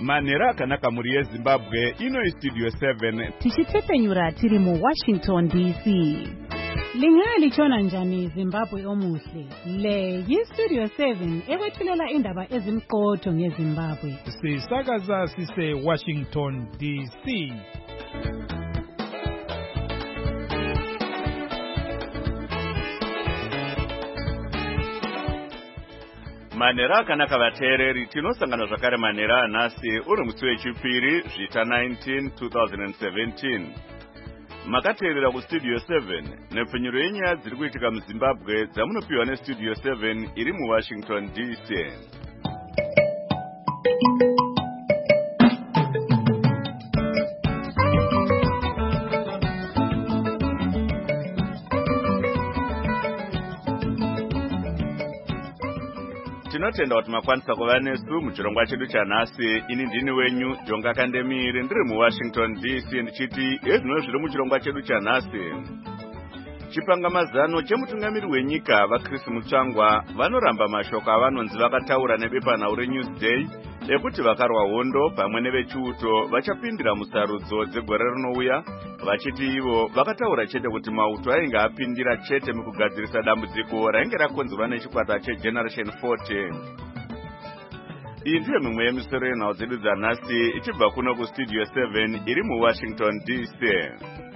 Manhero akanaka muri yeZimbabwe ino Studio 7 tichitepenyura tiri mu Washington DC. Lingalitshona njani Zimbabwe omuhle? Le yiStudio 7 ekwethulela indaba ezimqotho ngeZimbabwe. Sisakaza sise Washington DC. Manhero akanaka vateereri, tinosangana zvakare manhero anhasi uri musi wechipiri zvita 19 2017. Makateerera kuStudio 7 nepfenyuro yenyaya dziri kuitika muZimbabwe dzamunopiwa neStudio 7 iri muWashington DC. Tinotenda kuti makwanisa kuva nesu muchirongwa chedu chanhasi. Ini ndini wenyu Jonga Kandemire ndiri muWashington DC ndichiti ezvino zviri muchirongwa chedu chanhasi. Chipangamazano chemutungamiri wenyika vaChris Mutsvangwa vanoramba mashoko avanonzi vakataura nebepanhau reNewsday ekuti vakarwa hondo pamwe nevechiuto vachapindira musarudzo dzegore rinouya, vachiti ivo vakataura chete kuti mauto ainge apindira chete mukugadzirisa dambudziko rainge rakonzerwa nechikwata cheGeneration 40. Iyi ndiyo mimwe yemisoro yenhau dzedu dzanhasi ichibva kuno kuStudio 7 iri muWashington DC.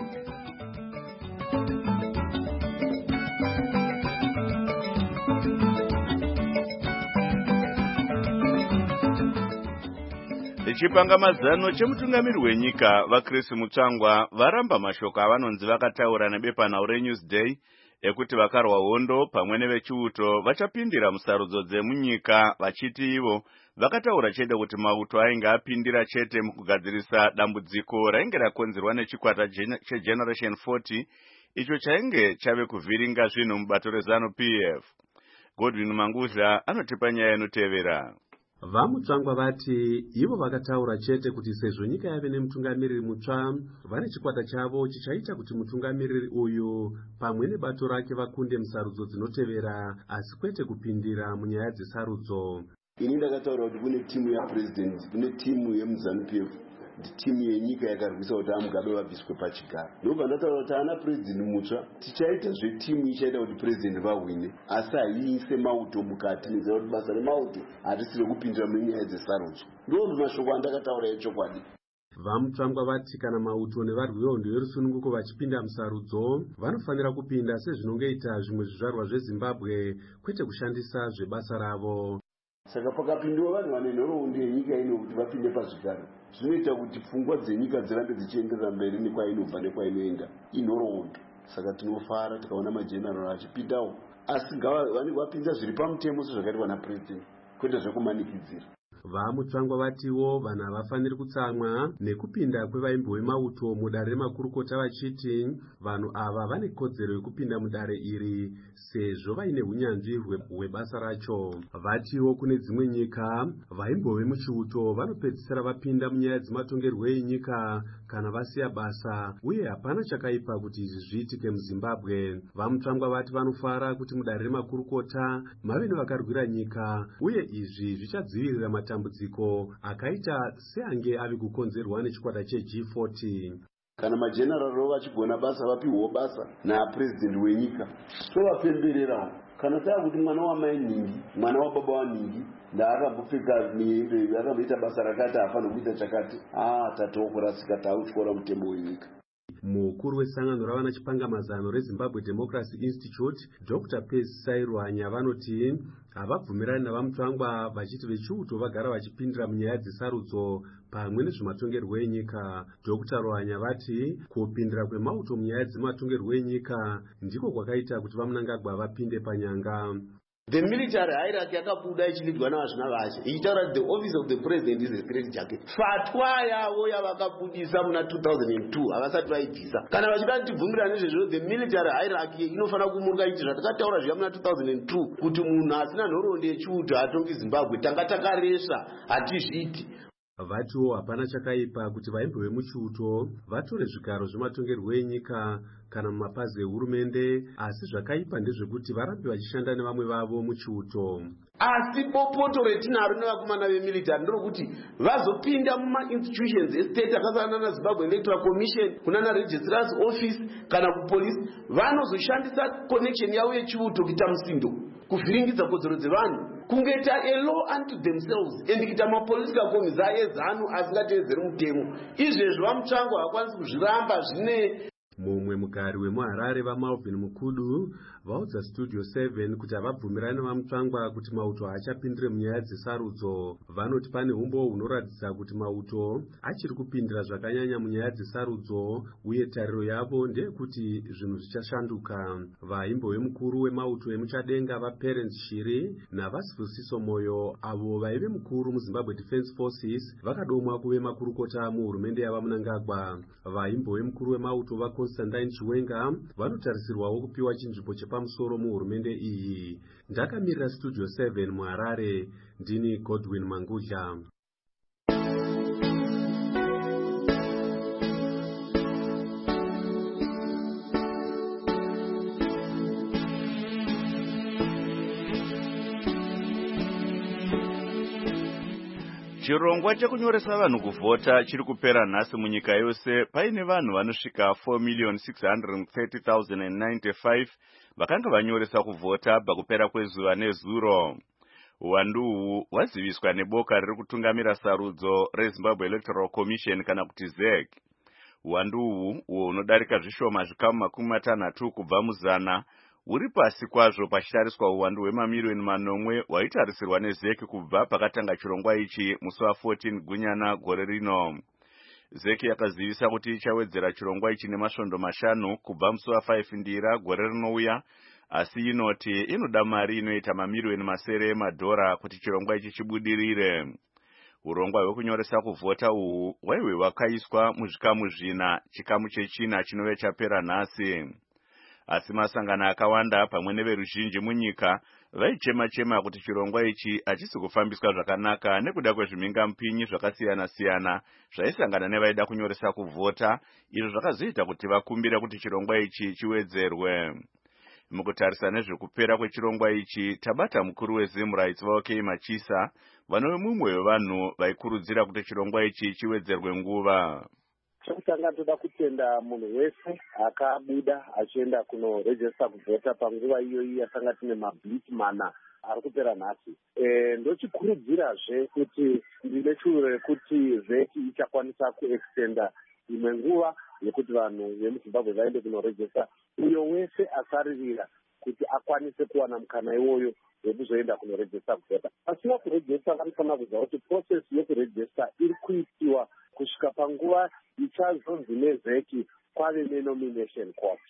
Chipangamazano chemutungamiri wenyika vaChris Mutsvangwa varamba mashoko avanonzi vakataura nebepanhau reNewsday ekuti vakarwa hondo pamwe nevechiuto vachapindira musarudzo dzemunyika, vachiti ivo vakataura chete kuti mauto ainge apindira chete mukugadzirisa dambudziko rainge rakonzerwa nechikwata cheGeneration 40 icho chainge chave kuvhiringa zvinhu mubato reZanu PF. Godwin Mangudla anotipa nyaya inotevera. Vamutsvangwa vati ivo vakataura chete kuti sezvo nyika yave nemutungamiriri mutsva vane chikwata chavo chichaita kuti mutungamiriri uyu pamwe nebato rake vakunde musarudzo dzinotevera, asi kwete kupindira munyaya dzesarudzo. Ini ndakataura kuti kune timu yaPresident, kune timu yemuZanu PF, timu yenyika yakarwisa kuti Mugabe vabviswe pachigaro. Ndobva ndataura kuti ana president mutsva tichaita zvetimu ichaita kuti president vahwine, asi haiise mauto mukati nenzira kuti basa remauto hatisiri kupindira munyaya dzesarudzo. Ndobva mashoko andakataura echokwadi. Vamutsvangwa vati kana mauto nevarwi vehondo yerusununguko vachipinda musarudzo vanofanira kupinda sezvinongeita zvimwe zvizvarwa zveZimbabwe, kwete kushandisa zvebasa ravo. Saka pakapindiwa vanhu vane nhoroondo yenyika ino kuti vapinde pazvigaro, zvinoita kuti pfungwa dzenyika dzirambe dzichienderera mberi nekwainobva nekwainoenda inhoroondo. Saka tinofara tikaona majenerali achipindawo, asi vanenge vapinda zviri pamutemo sezvakaitwa naPresident, kwete zvekumanikidzira. Vamutsvangwa vatiwo vanhu havafaniri kutsamwa nekupinda kwevaimbi vemauto mudare remakurukota, vachiti vanhu ava vane kodzero yekupinda mudare iri sezvo vaine unyanzvi hwebasa racho. Vatiwo kune dzimwe nyika vaimbi vemuchiuto vanopedzisira vapinda munyaya dzematongerwo enyika kana vasiya basa, uye hapana chakaipa kuti izvi zviitike muZimbabwe. Vamutsvangwa vati vanofara kuti mudare remakurukota mave nevakarwira nyika, uye izvi zvichadzivirira matambudziko akaita seange ave kukonzerwa nechikwata cheG40. Kana majenerali vachigona basa vapiwawo basa naPresident wenyika, tovapembererawo. Kana tava kuti mwana wamai Ningi, mwana wababa waNingi ndaakambopfeka miende akamboita basa rakati hafanira kuita chakati, tatowo kurasika tautyora mutemo wenyika. Mukuru wesangano ravana chipangamazano reZimbabwe Democracy Institute, Dr. Percy Sairwanya, vanoti havabvumirani navamutsvangwa vachiti vechiuto vagara vachipindira munyaya dzesarudzo pamwe nezvematongerwo enyika. Dr. Rwanya vati kupindira kwemauto munyaya dzematongerwo enyika ndiko kwakaita kuti vaMnangagwa vapinde panyanga. The military hierarchy yakabuda ichilidwa navazvina vache ichitaura kuti the office of the president is a straight jacket. Fatwa yavo yavakabudisa muna 2002 havasati vaibvisa. Kana vachida kutibvumirana nezvezvo, the military hierarchy inofanira kumuruka ichi zvatakataura zviya muna 2002 kuti munhu asina nhoroondo yechiuto hatongi Zimbabwe, tanga takaresa hatizviti. Vatiwo hapana chakaipa kuti vaimbi vemuchiuto vatore zvigaro zvematongerwo enyika kana mumapazi ehurumende, asi zvakaipa ndezvekuti varambe vachishanda nevamwe vavo muchiuto. Asi bopoto retinaro nevakomana vemilitary nderokuti vazopinda mumainstitutions estate akafanana naZimbabwe Electoral Commission, kunana registrars office kana kupolisi, vanozoshandisa connection yavo yechiuto kuita musindo, kuvhiringidza kodzero dzevanhu, kungoita a law unto themselves, and kuita mapolitical commies aezano asingateedzeri mutemo. Izvezvo vaMutsvango havakwanisi kuzviramba zvine. Mumwe mugari wemuHarare vaMalvin Mukudu vaudza Studio 7 kuti havabvumirani vaMutsvangwa kuti mauto haachapindire munyaya dzesarudzo. Vanoti pane umbo hunoratidza kuti mauto achiri kupindira zvakanyanya munyaya dzesarudzo, uye tariro yavo ndeyekuti zvinhu zvichashanduka. Vaimbove mukuru wemauto emuchadenga vaParents Shiri naVasifusiso Moyo, avo vaive mukuru muZimbabwe Defence Forces, vakadomwa kuve makurukota muhurumende yava Mnangagwa. Vaimbove mukuru wemauto vaConstantine Chiwenga vanotarisirwawo kupiwa chinzvimbo chepamusoro muhurumende iyi. Ndakamirira Studio 7 muHarare, ndini Godwin Mangudya. Chirongwa chekunyoresa vanhu kuvhota chiri kupera nhasi munyika yose, paine vanhu vanosvika 4,630,095 vakanga vanyoresa kuvhota pakupera kwezuva nezuro. Uwandu uhu hwaziviswa neboka riri kutungamira sarudzo reZimbabwe Electoral Commission kana kuti ZEC. Uwandu uhu hunodarika zvishoma zvikamu 60 kubva muzana, uri pasi kwazvo pachitariswa uwandu hwemamiliyoni 8 hwaitarisirwa neZEC kubva pakatanga chirongwa ichi musi wa14 Gunyana gore rino. ZEC yakazivisa kuti ichawedzera chirongwa ichi nemasvondo 5 kubva musi wa5 Ndira gore rinouya, asi inoti inoda mari inoita mamiliyoni 900 emadhora kuti chirongwa ichi chibudirire. Urongwa hwekunyoresa kuvhota uhu hwaive hwakaiswa muzvikamu 4, chikamu chechina chinove chapera nhasi. Asi masangano akawanda pamwe neveruzhinji munyika vaichema-chema kuti chirongwa ichi hachisi kufambiswa zvakanaka nekuda kwezvimhingamupinyi zvakasiyana-siyana zvaisangana nevaida kunyoresa kuvhota, izvo zvakazoita kuti vakumbire kuti chirongwa ichi chiwedzerwe. Mukutarisa nezvekupera kwechirongwa ichi, tabata mukuru weZim Rights vaOK Machisa, vanove mumwe wevanhu vaikurudzira kuti chirongwa ichi chiwedzerwe nguva. Chokutanga toda kutenda munhu wese akabuda achienda kunorejista kuvhota panguva iyoyi yatanga tine mabhiki 4 ari kupera nhasi. Ndochikurudzirazve kuti ndine shuro rekuti ZEC ichakwanisa kuextenda imwe nguva yekuti vanhu vemuZimbabwe vaende kunorejista, uyo wese asaririra kuti akwanise kuwana mukana iwoyo wekuzoenda kunorejista kuvhota. Pasina kurejista vanofanira kuziva kuti process yekurejista iri kuitiwa kusvika panguva ichazonzi neZEC kwave nenomination court,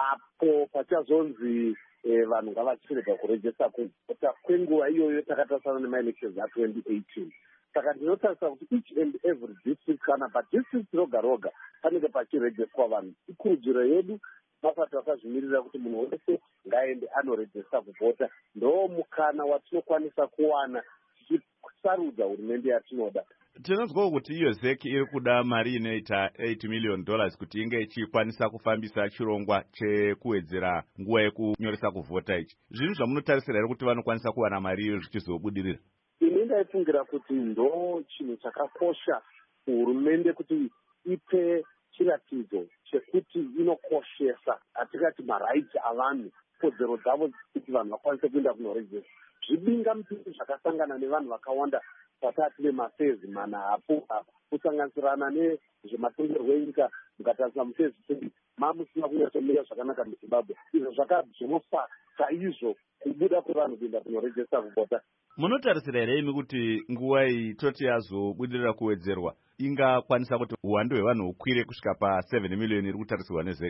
apo pachazonzi vanhu ngavachirega kurejista kuvhota kwenguva iyoyo takatarisana nemaelections a2018. Saka ndinotarisa kuti each and every district kana padistrict roga roga panenge pachirejestwa vanhu. Ikurudziro yedu mapato akazvimirira kuti munhu wese ngaende anorejista kuvhota, ndo mukana watinokwanisa kuwana tichisarudza hurumende yatinoda. Tinonzwawo kuti iyo ZEC iri kuda mari inoita $8 million kuti inge ichikwanisa kufambisa chirongwa chekuwedzera nguva yekunyoresa kuvhota ichi. Zvinhu zvamunotarisira here kuti vanokwanisa kuwana mari iyo zvichizobudirira? Ini ndaifungira kuti ndo chinhu chakakosha hurumende kuti ipe chiratidzo chekuti inokoshesa hatikati marights avanhu, kodzero dzavo kuti vanhu vakwanise kuenda kunorejista. Zvibinga mupinyi zvakasangana nevanhu vakawanda patati vemafezi 4 kusanganisirana nezvematongerwo enyika, mukatarisa mufezi 20 mamusina kunyatsomira zvakanaka muZimbabwe. Izvo zvakadzorosa chaizvo kubuda kwevanhu kuenda kunorejista kuvhota. Munotarisira here imi kuti nguva iyi toti yazobudirira kuwedzerwa ingakwanisa kuti uwandu hwevanhu hukwire kusvika pa7 miliyoni iri kutarisirwa neZEC?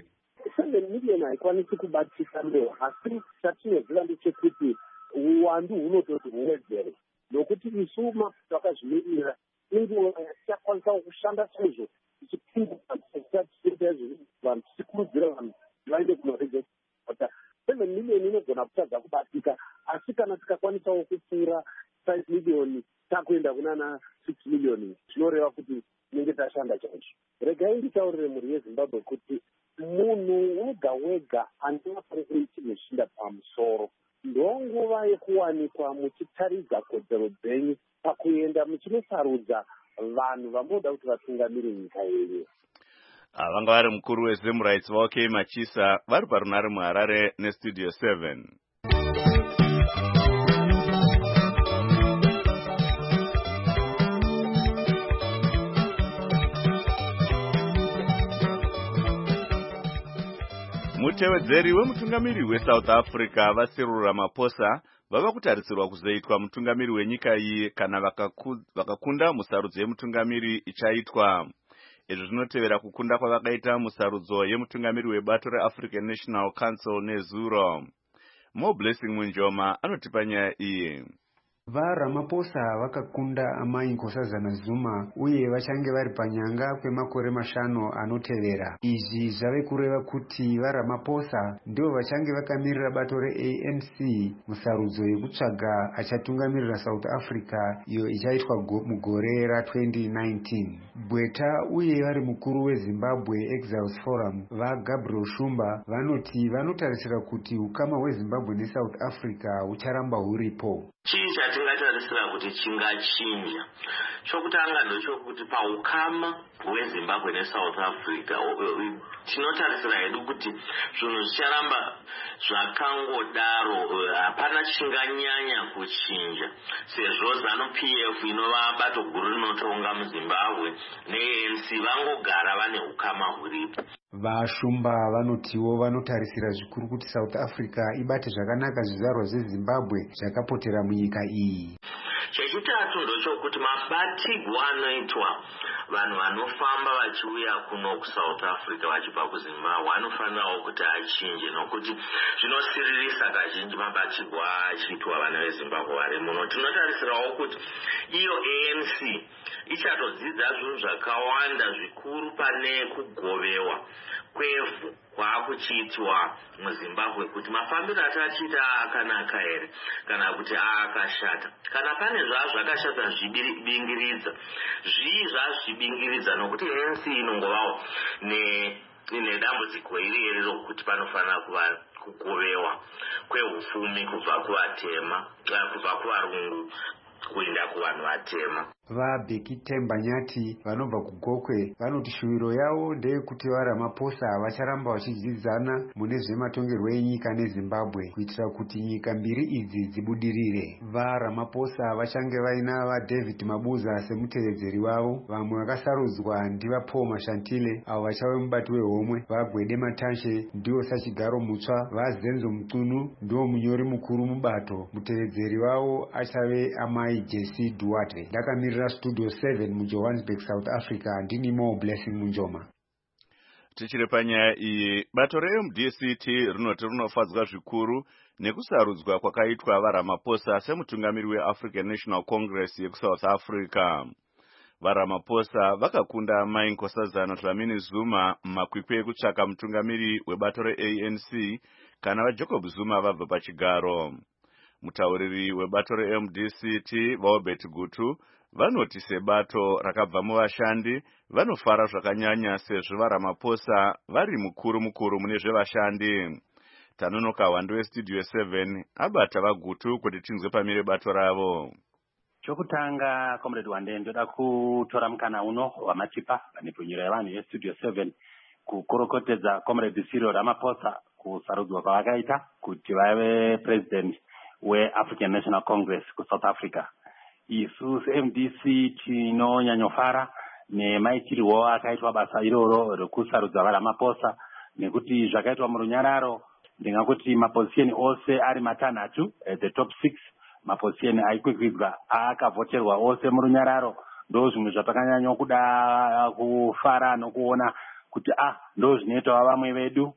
7 miliyoni haikwanisi kubatika ndo, asi chatinoziva ndechekuti uwandu hunototi huwedzere, nokuti isu mapato akazvimirira inguva tichakwanisa kushanda sezvo tichipinduka vanhu tichikurudzira vanhu vaende kunorejista. 7 miliyoni inogona kutadza kubatika, asi kana tikakwanisawo kupfuura 5 miliyoni takuenda kunana 6 miliyoni, zvinoreva kuti tinenge tashanda chaizvo. Regai nditaurire mhuri yeZimbabwe kuti munhu wega wega anova pari chinhu pamusoro ndonguva yekuwanikwa muchitaridza kodzero dzenyu pakuenda muchinosarudza vanhu vamoda kuti vatungamire nyika yenyu. Vanga vari mukuru weZim Rights Walk Machisa vari parunare muHarare neStudio 7. Mutevedzeri wemutungamiri weSouth Africa vaCyril Ramaphosa vava kutarisirwa kuzoitwa mutungamiri wenyika iyi kana vakakunda musarudzo yemutungamiri ichaitwa. Izvi zvinotevera kukunda kwavakaita musarudzo yemutungamiri webato reAfrican National Council nezuro. Mo Blessing Munjoma anotipa nyaya iyi. VaRamaphosa vakakunda Amai Nkosazana Zuma uye vachange vari panyanga kwemakore 5 anotevera. Izvi zvave kureva kuti vaRamaphosa ndio vachange vakamirira bato reANC musarudzo yekutsvaga achatungamirira South Africa iyo ichaitwa mugore ra2019. Bweta uye vari mukuru weZimbabwe Exiles Forum vaGabriel Shumba vanoti vanotarisira kuti ukama hweZimbabwe neSouth Africa hucharamba huripo. Chii chatingatarisira kuti chingachinja chokutanga ndochokuti paukama hweZimbabwe neSouth Africa tinotarisira hedu kuti zvinhu zvicharamba zvakangodaro, hapana chinganyanya kuchinja sezvo ZANU-PF inova bato guru rinotonga muZimbabwe neANC vangogara vane ukama huripo. VaShumba vanotiwo vanotarisira zvikuru kuti South Africa ibate zvakanaka zvizvarwa zveZimbabwe zvakapotera munyika iyi. Chechitatu ndochokuti mabatirwo anoitwa vanhu vanofamba vachiuya kuno kuSouth Africa vachibva kuZimbabwe anofanirawo kuti achinje, nokuti zvinosiririsa kazhinji mabatirwo achiitwa vana veZimbabwe vari muno. Tinotarisirawo kuti iyo ANC ichatodzidza zvinhu zvakawanda zvikuru pane kugovewa kwevhu kwaakuchiitwa muZimbabwe, kuti mafambiro atachiita akanaka here kana kuti akashata. Kana pane zvakashata zvibingiridza, zvii zvazvibingiridza, nokuti ANC inongovawo nedambudziko iri rokuti panofanira kuva kugovewa kwehufumi kubva kuvatema, kubva kuvarungu kuenda kuvanhu vatema. VaBheki Tembanyati vanobva kuGokwe vanoti shuwiro yavo ndeyekuti vaRamaphosa vacharamba vachidzidzana mune zvematongerwo enyika neZimbabwe kuitira kuti nyika mbiri idzi dzibudirire. VaRamaphosa vachange vaina vaDavid Mabuza semutevedzeri wavo. Vamwe vakasarudzwa ndivaPaul Mashantile avo vachave mubati wehomwe, vaGwede Matanshe ndiwo sachigaro mutsva, vaZenzo Mutunu ndiwo munyori mukuru mubato. Mutevedzeri wavo achave Amai Jesse Duarte. Ndakamira Studio 7 muJohannesburg, South Africa. Ndini Mo Blessing Munjoma. Tichiri panyaya iyi, bato reMDCT rinoti rinofadzwa zvikuru nekusarudzwa kwakaitwa vaRamaphosa semutungamiri weAfrican National Congress yekuSouth Africa. VaRamaphosa vakakunda Amai Nkosazana Dlamini Zuma mumakwikwi ekutsvaka mutungamiri webato reANC kana vaJacob Zuma vabva pachigaro. Mutauriri webato reMDCT vaObert Gutu vanoti sebato rakabva muvashandi vanofara zvakanyanya sezvo vaRamaphosa vari mukuru mune zvevashandi. Tanonoka Wando weStudio 7 abata vaGutu kuti tinzwe pamire bato ravo. Chokutanga Comrade Wande ndoda kutora mukana uno wamatipa panepfunyiro yevanhu yeStudio 7 kukorokotedza Comrade Cyril Ramaphosa kusarudzwa kwavakaita kuti vave president weAfrican National Congress kuSouth Africa. Isu MDC tinonyanyofara nemaitirwo akaitwa basa iroro rekusarudza vaRamaphosa nekuti zvakaitwa murunyararo. Ndingakuti mapozisheni ose ari matanhatu, the top 6 mapozisheni aikwikwidzwa akavhoterwa ose murunyararo. Ndo zvimwe zvatakanyanya kuda kufara nokuona kuti ndo zvinoitwa vamwe vedu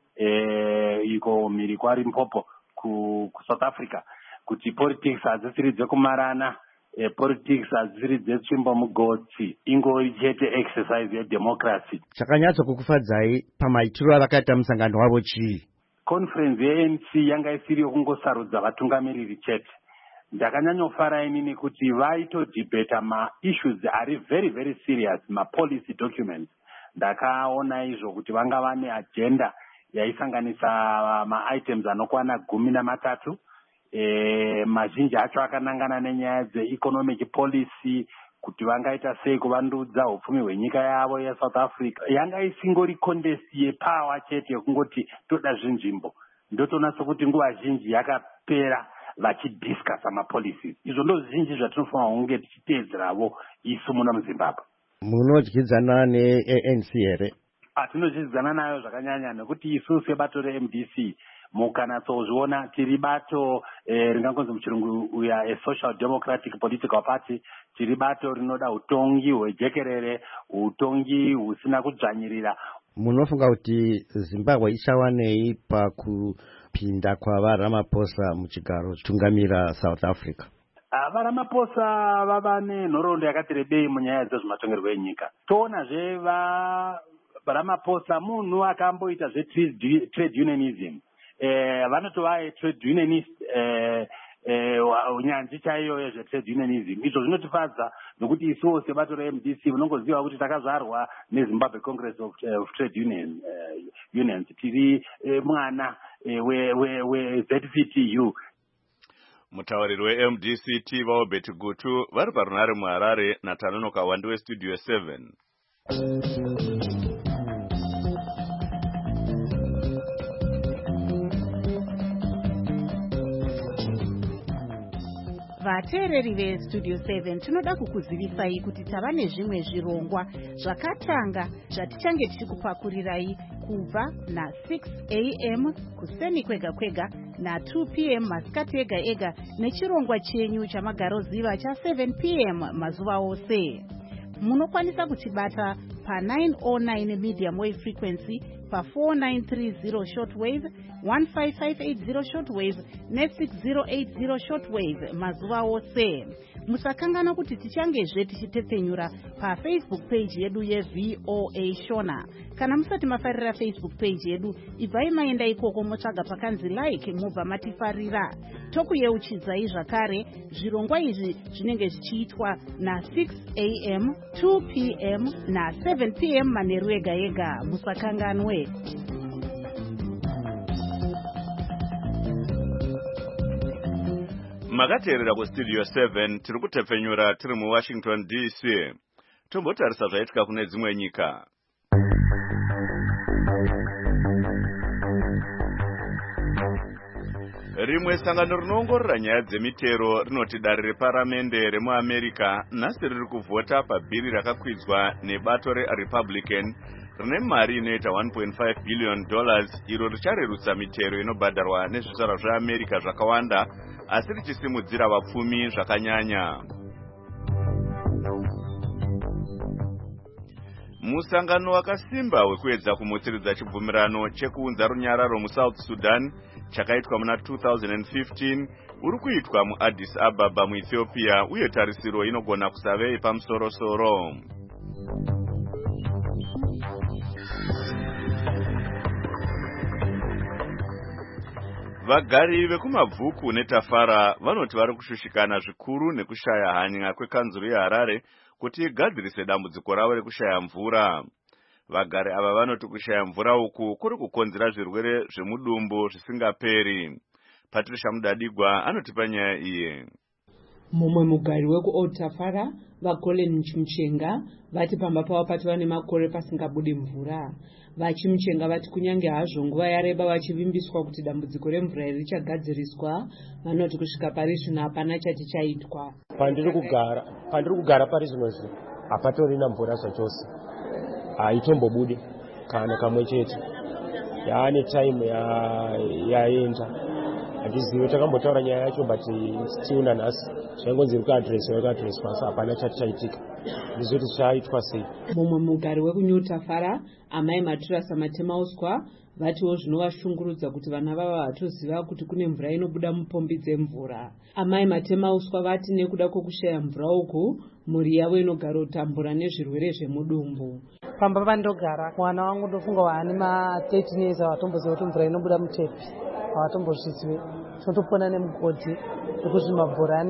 iko mhiri kwari Mpopo kuSouth Africa, kuti politics hadzisiri dzekumarana, politics hadzisiri dzetsvimbo mugotsi, ingori chete exercise yedemocracy. Chakanyatso kukufadzai pamaitiro avakaita musangano wavo chii? Conference yeANC yanga isiri yokungosarudza vatungamiriri chete. Ndakanyanyofara inini kuti vaitodhibheta ma-issues ari very very serious, ma-policy documents. ndakaona izvo kuti vanga vane agenda yaisanganisa maitems anokwana 13. Mazhinji acho akanangana nenyaya dzeeconomic policy, kuti vangaita sei kuvandudza upfumi hwenyika yavo yeSouth Africa. Yanga isingori contest yepower chete yekungoti toda zvinzvimbo. Ndotoona sokuti nguva zhinji yakapera vachidiscussa mapolicies. Izvo ndo zvinji zvatinofanira kunge tichiteedzeravo isu muno muZimbabwe. Munodyidzana neANC here? Tinodyidzana nayo zvakanyanya nekuti isu sebato reMDC mukanatsozviona tiri bato ringangonzi muchirungu uya a-social democratic political party. Tiri bato rinoda utongi hwejekerere, utongi husina kudzvanyirira. Munofunga kuti Zimbabwe ichawanei pakupinda kwaVaramaphosa muchigaro chitungamira South Africa? Varamaphosa vava nenhoroondo yakati rebei munyaya dzezvematongerwo enyika. Toonazve Varamaphosa munhu akamboita zvetrade unionism. Vanotova trade unionist, unyanzvi chaiyo yezvetrade unionism. Izvo zvinotifadza nokuti isuwo sebato reMDC munongoziva kuti takazvarwa neZimbabwe Congress of Trade Unions. Tiri mwana we-ZCTU. Mutauriri weMDC Tiva Obeti Gutu vari parunare muHarare naTanonoka Wandi weStudio 7. Vateereri veStudio 7 tinoda kukuzivisai kuti tava nezvimwe zvirongwa zvakatanga zvatichange tichikupakurirai kubva na6 AM kuseni kwega kwega na2 PM masikati ega ega nechirongwa chenyu chamagaroziva cha7 PM mazuva ose. Munokwanisa kutibata pa909 medium wave frequency, pa4930 shortwave, 15580 shortwave ne6080 shortwave mazuva ose. Musakangana kuti tichangezve tichitepfenyura paFacebook page yedu yeVOA Shona. Kana musati mafarira Facebook page yedu, ibvai maenda ikoko motsvaga pakanzi like mubva matifarira. Tokuyeuchidzai zvakare zvirongwa izvi zvinenge zvichiitwa na6 AM, 2 PM na7 PM manheru ega ega. Musakanganwe. Makateerera kuStudio 7 tiri kutepfenyura tiri muWashington DC. Tombotarisa zvaitika kune dzimwe nyika. Rimwe sangano rinoongorora nyaya dzemitero rinoti dare reparamende remuAmerica nhasi riri kuvhota pabhiri rakakwidzwa nebato reRepublican rine mari inoita $1.5 billion iro richarerutsa mitero inobhadharwa nezvizvarwa zveAmerica zvakawanda asi richisimudzira vapfumi zvakanyanya. Musangano wakasimba wekuedza kumutsiridza chibvumirano chekuunza runyararo muSouth Sudan chakaitwa muna 2015 uri kuitwa muAddis Ababa muEthiopia uye tarisiro inogona kusave pamusoro-soro. Vagari vekumabvuku neTafara vanoti vari kushushikana zvikuru nekushaya hanya kwekanzuru yeHarare kuti igadzirise dambudziko ravo rekushaya mvura. Vagari ava vanoti kushaya mvura uku kuri kukonzera zvirwere zvemudumbu zvisingaperi. Patricia Mudadigwa anotipa nyaya iyi. Mumwe mugari weku Tafara vaColin Chimchenga vati pamba pavo pati vane makore pasingabudi mvura. Vachimchenga vati kunyange hazvo nguva yareba vachivimbiswa kuti dambudziko remvura iri richagadziriswa, vanoti kusvika pari zvino hapana chati chaitwa. Pandiri kugara pari zvinozvi hapatorina mvura zvachose, haitombobudi kana kamwe chete. Yaane time yaenda. Handizivi takambotaura nyaya yacho but still nanhasi zvaingonzi rekuadreswa asi hapana chati chaitika. Ndizoti zvichaitwa sei. Mumwe mugari weku Tafara amai Maturasa Matemauswa vatiwo zvinovashungurudza kuti vana vavo vatoziva kuti kune mvura inobuda mupombi dzemvura. Amai Matemauswa vati nekuda kwokushaya mvura uku mhuri yavo inogara kutambura nezvirwere zvemudumbu. Pamba pandogara mwana wangu ndofunga waane ma13 years avatomboziva kuti mvura inobuda mutepi. Havatombozvizive. Tinotopona nemugodhi nekuzvimabhorani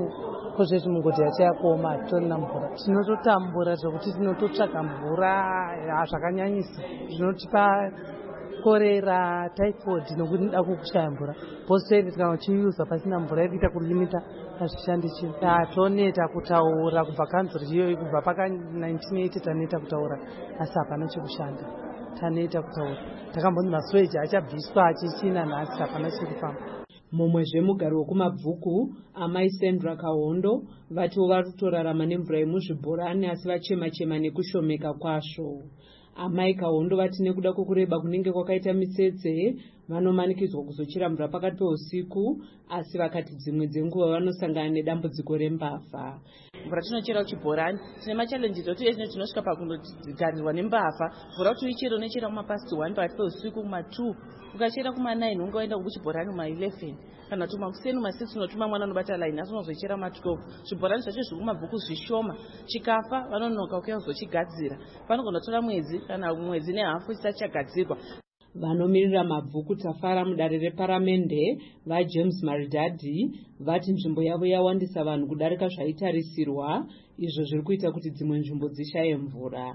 kozveti mungoti yachayakuoma hatitorina mvura. Tinototambura zvokuti tinototsvaga mvura zvakanyanyisa zvinotipa korera, typhoid nokuti nida kushaya mvura. Poseri kana uchiuza pasina mvura inoita kulimita pazvishandi chino. Toneta kutaura kubva kanzuri iyoyi kubva paka 1980 taneta kutaura asi hapana chekushanda. Taneta kutaura. Takambonzi masweji achabviswa achichina nhasi hapana chekufamba. Mumwe zvemugari wekumabvuku amai Sandra Kahondo vatiwo vari kutorarama nemvura yemuzvibhorani asi vachema-chema nekushomeka kwazvo. Amai Kahondo vati nekuda kwokureba kunenge kwakaita mitsetse vanomanikidzwa kuzochera mvura pakati peusiku asi vakati dzimwe dzenguva vanosangana nedambudziko rembavha. Mvura tinochera kuchibhorani tine machallenges ekuti eshe tinosvika pakundogarirwa nembavha. Mvura kuti uichera unochera kumapasi 1 pakati peusiku kuma2 ukachera kuma9 unge waenda kuchibhorani kuma11 kana kuti makuseni kuma6 unotuma mwana unobata line asi unozochera kuma12. Zvibhorani zvacho zviri kumabvuku zvishoma, chikafa vanonoka ukiya kuzochigadzira. Vanogona kutora mwedzi kana mwedzi nehafu chisati chagadzirwa. Vanomirira mabvuku Tafara mudare reparamende vaJames Maridadi vati nzvimbo yavo yawandisa vanhu kudarika zvaitarisirwa, izvo zviri kuita kuti dzimwe nzvimbo dzishaye mvura.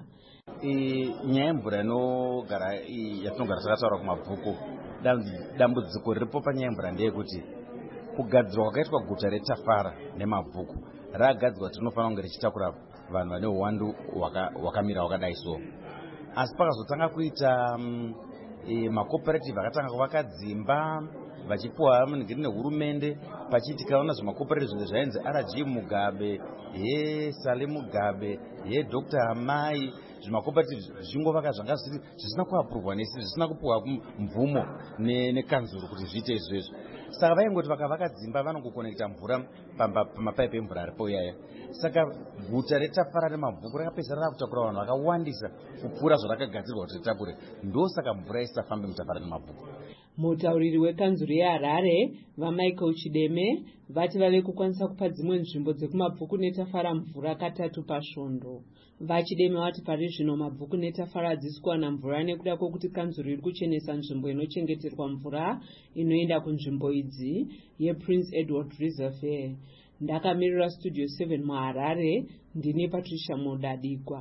Nyaya yemvura yatinogara takataura kumabvuku, dambudziko riripo panyaya yemvura ndeyekuti kugadzirwa kwakaitwa guta reTafara nemabvuku rakagadzirwa kuti rinofanira kunge richitakura vanhu vane uwandu hwakamira wakadai so, asi pakazotanga kuita macooperative akatanga kuvaka dzimba vachipuwa munhingiri nehurumende pachitikaona zvimacooperative zvimwe zvainzi RG Mugabe, Sale Mugabe, Dr. Amai, zvimacooperative zvichingovaka zvanga zvisina kuapuruvwa nesi, zvisina kupuwa mvumo nekanzuru kuti zviite izvezvo. Saka vaingoti vakavaka dzimba vanongokonekta mvura pamapaipi emvura aripo yaya. Saka guta reTafara nemabvuku rakapedzisira rakutakura vanhu vakawandisa kupfuura zvarakagadzirwa kuti ritakure. Ndosaka mvura isafambe muTafara nemabvuku. Mutauriri wekanzuru yeHarare vaMichael Chideme vati vave kukwanisa kupa dzimwe nzvimbo dzekumabvuku neTafara mvura katatu pasvondo. VaChideme vati pari zvino mabvuku neTafara hadzisi kuwana mvura nekuda kwokuti kanzuru iri kuchenesa nzvimbo inochengeterwa mvura inoenda kunzvimbo idzi yePrince Edward Reservoir. Ndakamirira Studio 7 muHarare, ndini Patricia Mudadigwa.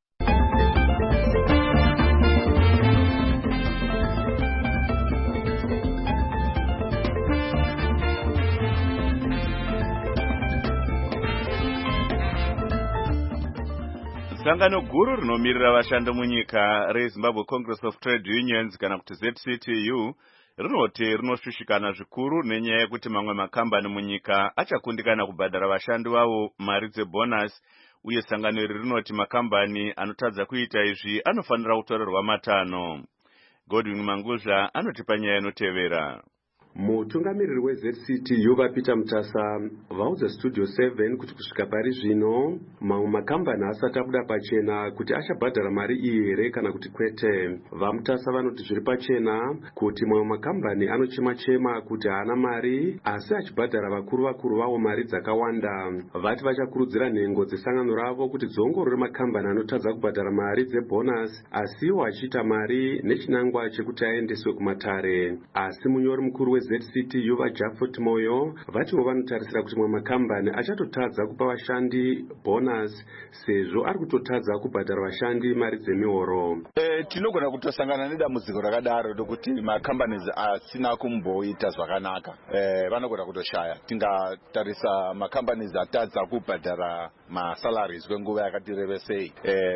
Sangano guru rinomirira vashandi munyika reZimbabwe Congress of Trade Unions kana kuti ZCTU rinoti rinoshushikana zvikuru nenyaya yekuti mamwe makambani munyika achakundikana kubhadhara vashandi vavo mari dzebonus, uye sangano iri rinoti makambani anotadza kuita izvi anofanira kutorerwa matanho. Godwin Manguzha anotipa nyaya inotevera. Mutungamiriri weZCTU vaPeter Mutasa vaudza Studio 7 kuti kusvika pari zvino mamwe makambani asati abuda pachena kuti achabhadhara mari iyi here kana kuti kwete. VaMutasa vanoti zviri pachena kuti mamwe makambani anochema-chema kuti haana mari asi achibhadhara vakuru vavo mari dzakawanda. Vati vachakurudzira nhengo dzesangano ravo kuti dziongorore makambani anotadza kubhadhara mari dzebonus asiwo achiita mari nechinangwa chekuti aendeswe kumatare. Asi munyori mukuru ZCTU vaJapheth Moyo vatiwo vanotarisira kuti mamwe makambani achatotadza kupa vashandi bonus sezvo ari kutotadza kubhadhara vashandi mari dzemihoro. Tinogona kutosangana nedambudziko rakadaro rokuti makambani asina kumboita zvakanaka, vanogona kutoshaya. Tingatarisa makambani atadza kubhadhara masalaries kwenguva yakati rebesei,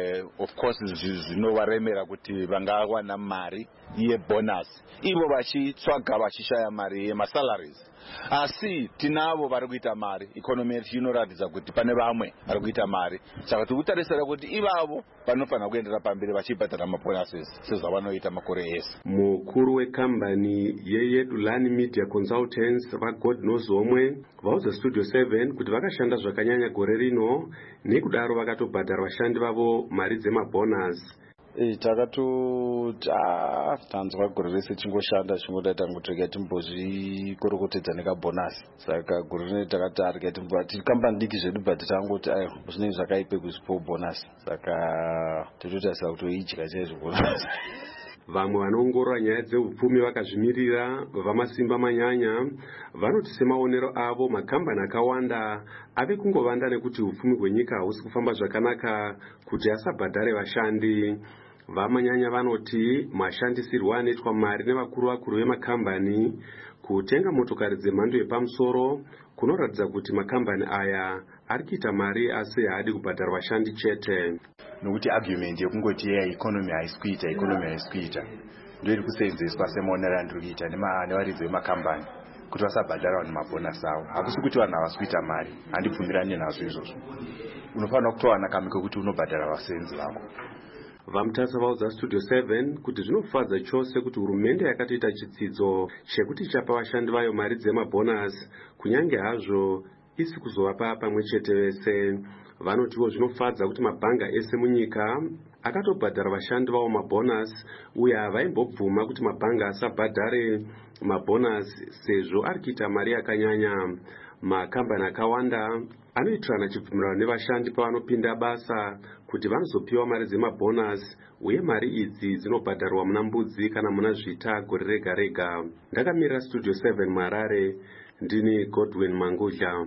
of course zvinovaremera kuti vangawana mari yebonus ivo vachitsvaga vachishaya mari yemasalaries. Asi tinavo vari kuita mari, ikonomi yedu inoratidza kuti pane vamwe vari kuita mari, saka tiri kutarisira kuti ivavo vanofanira kuendera pamberi vachibhadhara mabonuses sezvavanoita makore ese. Mukuru wekambani yeYedulani Media Consultants vaGod Nozomwe vaudza Studio 7 kuti vakashanda zvakanyanya gore rino nekudaro vakatobhadhara vashandi vavo mari dzemabonus. Tanzwa gore rese tingoshanda chingodaita kuti rega timbozvikorokotedza nekabhonasi. Saka gore rino takati arega timbati kambani diki zvedu but tangoti ayo zvinenge zvakaipe kuzipo bonasi. Saka tototarisira kuti idya chaizvo bonasi. Vamwe vanoongorora nyaya dzeupfumi vakazvimirira vamasimba manyanya vanoti semaonero avo makambani akawanda ave kungovanda nekuti upfumi hwenyika hausi kufamba zvakanaka kuti asabhadhare vashandi. Vamanyanya vanoti mashandisirwo anoitwa mari nevakuru vemakambani kutenga motokari dzemhando yepamusoro kunoratidza kuti makambani aya ari kuita mari asi haadi kubhadhara vashandi chete. Nokuti argument yekungoti economy haisi kuita ndio iri kuseenzeswa semaonero andiri kuita nevaridzi vemakambani kuti vasabhadhara vanhu mabhonasi avo. Hakusi kuti vanhu havasi kuita mari, handibvumirani nazvo izvozvo. Unofanira kutowana kamwe kekuti unobhadhara vasenzi vako. Vamutasa vaudza Studio 7 kuti zvinofadza chose kuti hurumende yakatoita chitsidzo chekuti chapa vashandi vayo mari dzemabhonasi kunyange hazvo isi kuzovapa pamwe chete vese. Vanotiwo zvinofadza kuti mabhanga ese munyika akatobhadhara vashandi vavo mabhonasi uye havaimbobvuma kuti mabhanga asabhadhare mabhonasi sezvo ari kuita mari yakanyanya. Makambani akawanda anoitirana chibvumirano nevashandi pavanopinda basa kuti vanozopiwa mari dzemabhonasi uye mari idzi dzinobhadharwa muna mbudzi kana muna zvita gore rega rega. Ndakamirira Studio 7 muHarare, ndini Godwin Mangudla.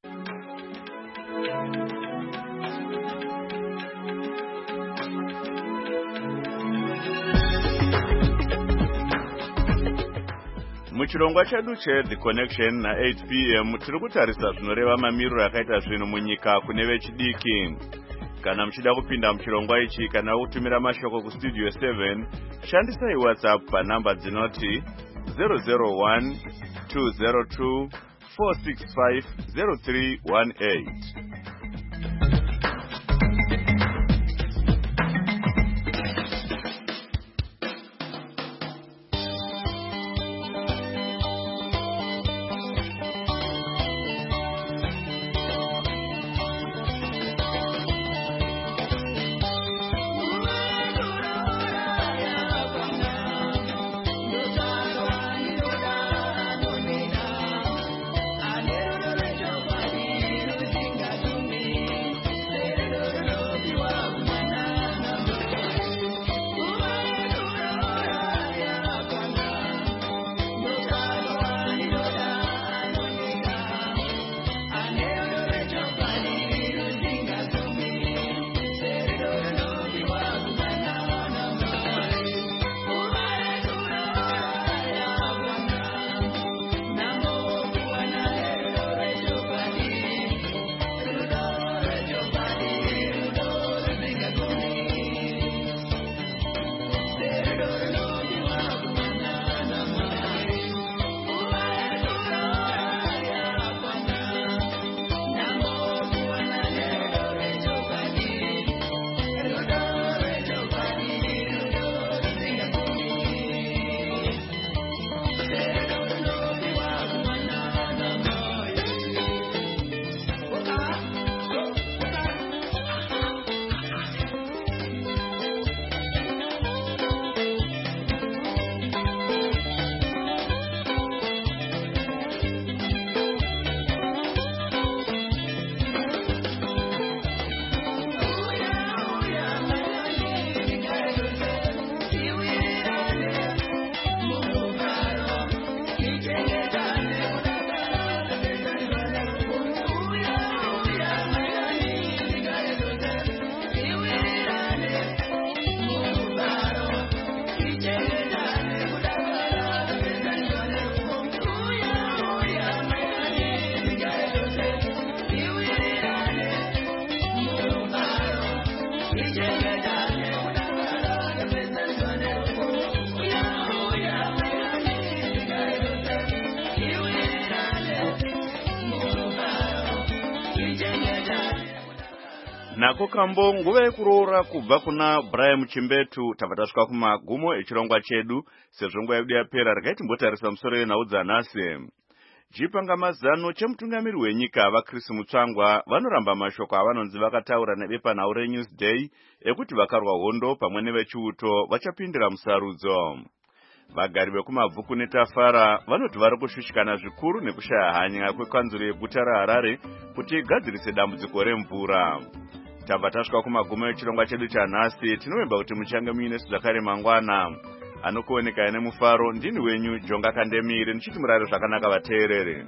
Muchirongwa chedu The Connection na 8 p.m. tiri kutarisa zvinoreva mamiriro akaita zvinhu munyika kune vechidiki. Kana muchida kupinda muchirongwa ichi kana kutumira mashoko ku Studio 7, shandisai WhatsApp panamba dzinoti 001 202 465 0318. Nako kambo nguva yekuroora kubva kuna Brian Chimbetu tabva tasvika kumagumo echirongwa chedu sezvo nguva yedu yapera rakatimbotarisa musoro yenhau dzanhasi. Chipangamazano chemutungamiri wenyika vaChris Mutsvangwa vanoramba mashoko avanonzi vakataura nebepanhau reNewsday ekuti vakarwa hondo pamwe nevechiuto vachapindira musarudzo. Vagari vekumabvuku neTafara vanoti vari kushushikana zvikuru nekushaya hanya kwekanzuro yeguta raHarare kuti igadzirise dambudziko remvura. Tabva tasvika kumagumo echirongwa chedu chanhasi, tinovimba kuti muchange muine zvakare mangwana. anokuoneka nemufaro. Ndini wenyu Jonga Kandemire ndichiti murare zvakanaka vateereri.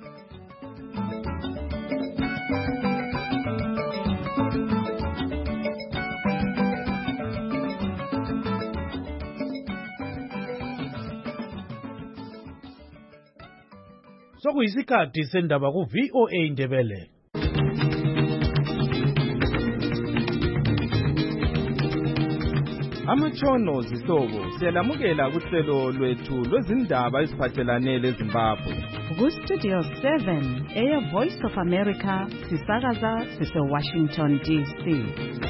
Sokuyisikhathi sendaba ku VOA Ndebele. Amatshono zihlobo siyalamukela kuhlelo lwethu lwezindaba eziphathelane leZimbabwe. Ku-Studio 7 Air Voice of America sisakaza sise-Washington DC.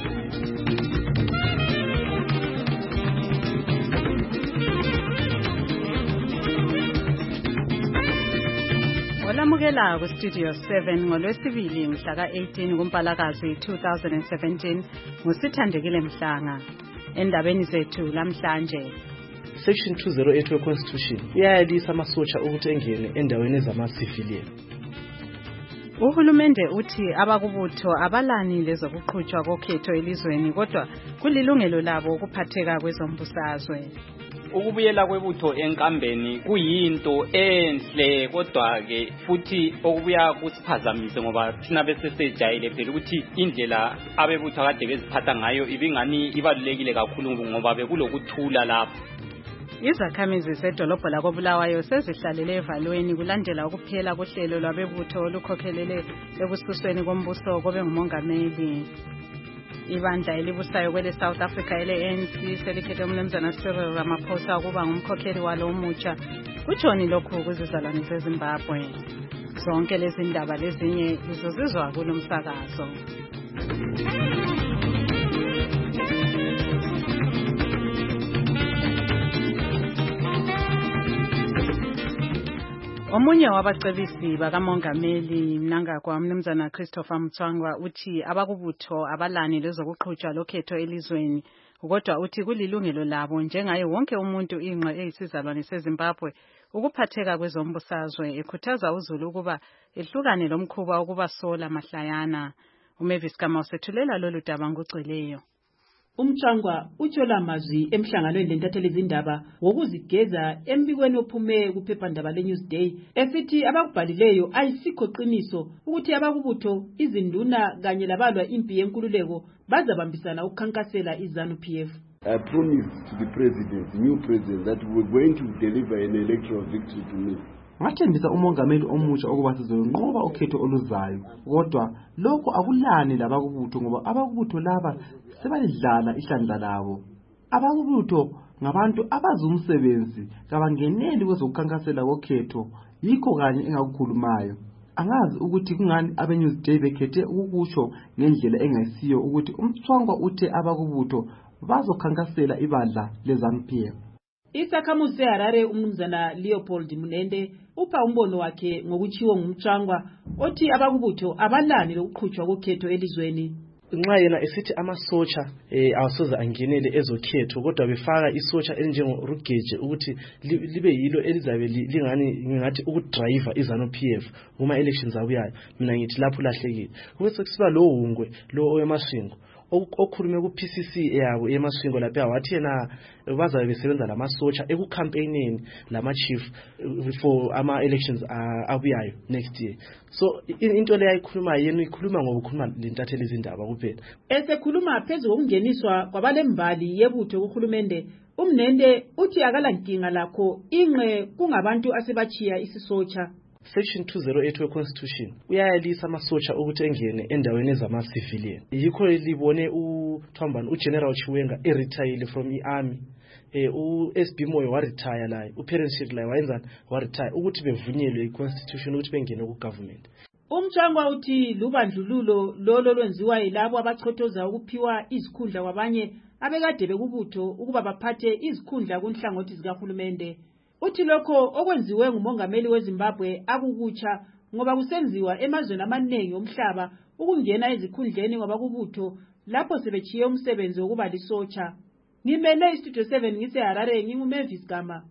Olamukela ku-Studio 7 ngolwesibili mhla ka-18 kuMpalakazi 2017 nguSithandekile Mhlanga. Endabeni zethu lamhlanje, Section 208 we-Constitution iyayalisa amasotsha ukuthi engene endaweni zama-civilian. Uhulumende uthi abakubutho abalani lezokuqhutshwa kokhetho elizweni kodwa kulilungelo labo ukuphatheka kwezombusazwe. Ukubuyela kwebutho enkambeni kuyinto enhle kodwa ke futhi okubuya kusiphazamise ngoba thina bese sejayele phela ukuthi indlela abebutho akade beziphatha ngayo ibingani ibalulekile kakhulu ngoba bekulokuthula lapho. Izakhamizi zedolobho lakoBulawayo sezihlalele evalweni kulandela ukuphela kohlelo lwabebutho olukhokhelele ekususweni kombuso kobe ngumongameli. Ibandla elibusayo kwele South Africa ele-ANC selikhethe uMnumzana Cyril Ramaphosa ukuba ngumkhokheli walo omutsha. Kutshoni lokhu kuzizalwane zeZimbabwe. Zonke lezi ndaba lezinye lizozizwa kulo msakazo. Omunye wabacebisi bakamongameli Mnangagwa uMnumzana Christopher Mtswangwa uthi abakubutho abalani lezokuqhutshwa lokhetho elizweni kodwa uthi kulilungelo labo njengaye wonke umuntu ingqe eyisizalwane seZimbabwe ukuphatheka kwezombusazwe, ekhuthaza uZulu ukuba ehlukane lomkhuba ukuba sola mahlayana. uMavis Kama usethulela lolu daba ngogcweleyo. Umtswangwa utshola amazwi emhlanganweni lentatheli izindaba wokuzigeza embikweni ophume kuphephandaba leNewsday esithi abakubhalileyo ayisikho qiniso ukuthi abakubutho izinduna kanye labalwa impi yenkululeko bazabambisana ukukhankasela iZANU-PF. I promised to the president, the new president, that we were going to deliver an electoral victory to me. Ngathembisa umongameli omutsha ukuba sizonqoba ukhetho oluzayo kodwa lokho akulani labakubutho ngoba abakubutho laba sebalidlala ihlandla labo. Abakubutho ngabantu abazumsebenzi kabangeneli kwezokukhankasela kokhetho, yikho kanye engakukhulumayo. Angazi ukuthi kungani abeNewsday bekhethe ukukusho ngendlela engayisiyo ukuthi uMtswangwa uthe abakubutho bazokhankasela ibandla leZANU-PF. Isakhamuzi seHarare uMnumzana Leopold Munende upha umbono wakhe ngokutshiwo ngumtswangwa othi abakubutho abalani lokuqhutshwa kokhetho elizweni. Nxa yena esithi amasotsha awasoze angenele ezokhetho kodwa befaka isotsha elinjengoRugeje ukuthi libe yilo elizabe lingani ngathi ukudriver iZANU-PF kuma elections abuyayo, mina ngithi lapho lahlekile. Kube kusiba lo hungwe lo owemashingo okhulume ku PCC yabo emashingo lapha wathi yena bazabe besebenza lamasotsha ekucampaigning lama chief for ama elections abuyayo next year. So into le ayikhuluma yena ikhuluma ngokukhuluma lentatheli izindaba kuphela. Esekhuluma phezulu kokungeniswa kwabalembali yebutho kuhulumende, uMnende uthi akalankinga lakho ingqe kungabantu asebachiya isisotsha. Section 208 we-Constitution uyayalisa amasotsha ukuthi engene endaweni ezama-civilian. Yikho libone uThwambani uGeneral Chiwenga eretire from i-army, uSB Moyo waretire laye, uPerence laye wayenzani waretire ukuthi bevunyelwe i-Constitution ukuthi bengene ku-government. Umtswangwa uthi lubandlululo lolo lwenziwa yilabo abachothoza ukuphiwa izikhundla kwabanye abekade bekubutho ukuba baphathe izikhundla kunhlangothi zikahulumende. Uthi lokho okwenziwe ngumongameli weZimbabwe akukutsha ngoba kusenziwa emazweni amaningi omhlaba ukungena ezikhundleni kwabakubutho lapho sebechiye umsebenzi wokuba lisotsha. Ngimele iStudio 7 ngiseHarare nginguMavis Kama.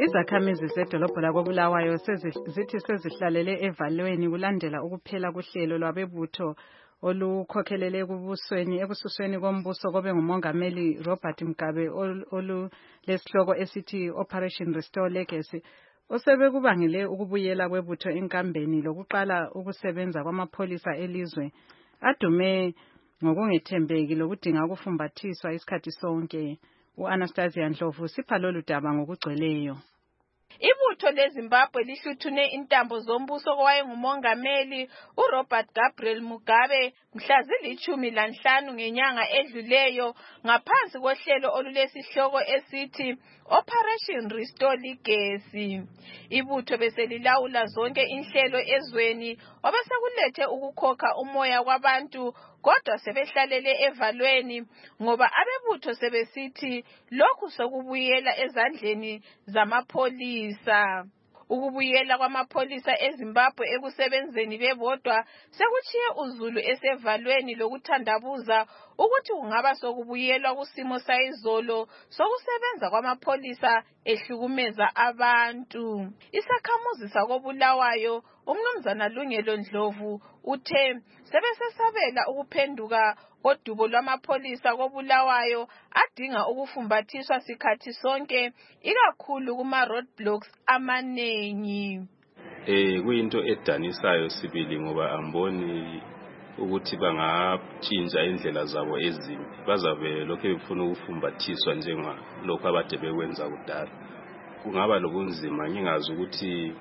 Izakhamizi zedolobho lakoBulawayo zithi sezihlalele evalweni kulandela ukuphela kuhlelo lwabebutho olukhokhelele ebususweni kombuso kobe ngumongameli Robert Mugabe olulesihloko esithi Operation Restore Legacy. Osebekubangele ukubuyela kwebutho enkambeni lokuqala ukusebenza kwamapholisa elizwe adume ngokungethembeki lokudinga ukufumbathiswa isikhathi sonke. U-Anastasia Ndlovu sipha lolu daba ngokugcweleyo. Ibutho leZimbabwe lihluthune intambo zombuso kowayengumongameli uRobert Gabriel Mugabe mhla zili-15 ngenyanga edluleyo ngaphansi kohlelo olulesihloko esithi Operation Restore Legacy. Ibutho beselilawula zonke inhlelo ezweni obesekulethe ukukhokha umoya kwabantu kodwa sebehlalele evalweni ngoba abebutho sebesithi lokhu sokubuyela ezandleni zamapholisa. Ukubuyela kwamapholisa eZimbabwe ekusebenzeni bebodwa sekuchiye uZulu esevalweni lokuthandabuza ukuthi kungaba sokubuyelwa kusimo sayizolo sokusebenza kwamapholisa ehlukumeza abantu. Isakhamuzi sakoBulawayo uMnumzana Lungelo Ndlovu uthe sebesesabela ukuphenduka kodubo lwamapholisa koBulawayo adinga ukufumbathiswa sikhathi sonke ikakhulu kuma roadblocks amanengi. Kuyinto edanisayo sibili ngoba amboni ukuthi bangatshintsha indlela zabo ezimbi. Bazabe lokho befuna ukufumbathiswa njengalokho abade bekwenza kudala. Kungaba lobunzima ngingazi ukuthi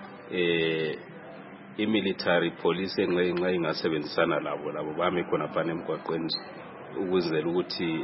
imilitary police enxa ingasebenzisana labo bame khona phana emgwaqweni ukwenzela ukuthi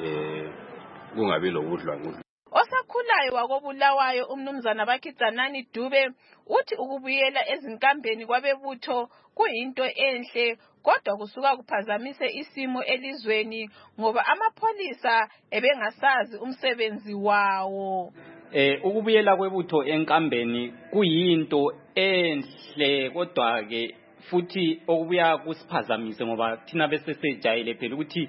kungabi lobudlwangudlwa. Osakhulayo wakoBulawayo uMnumzana Bakhidzanani Dube uthi ukubuyela ezinkambeni kwabebutho kuyinto enhle kodwa kusuka kuphazamise isimo elizweni ngoba amapholisa ebengasazi umsebenzi wawo. Ukubuyela kwebutho enkambeni kuyinto enhle kodwa ke futhi okubuya kusiphazamise ngoba thina bese sejayele phela ukuthi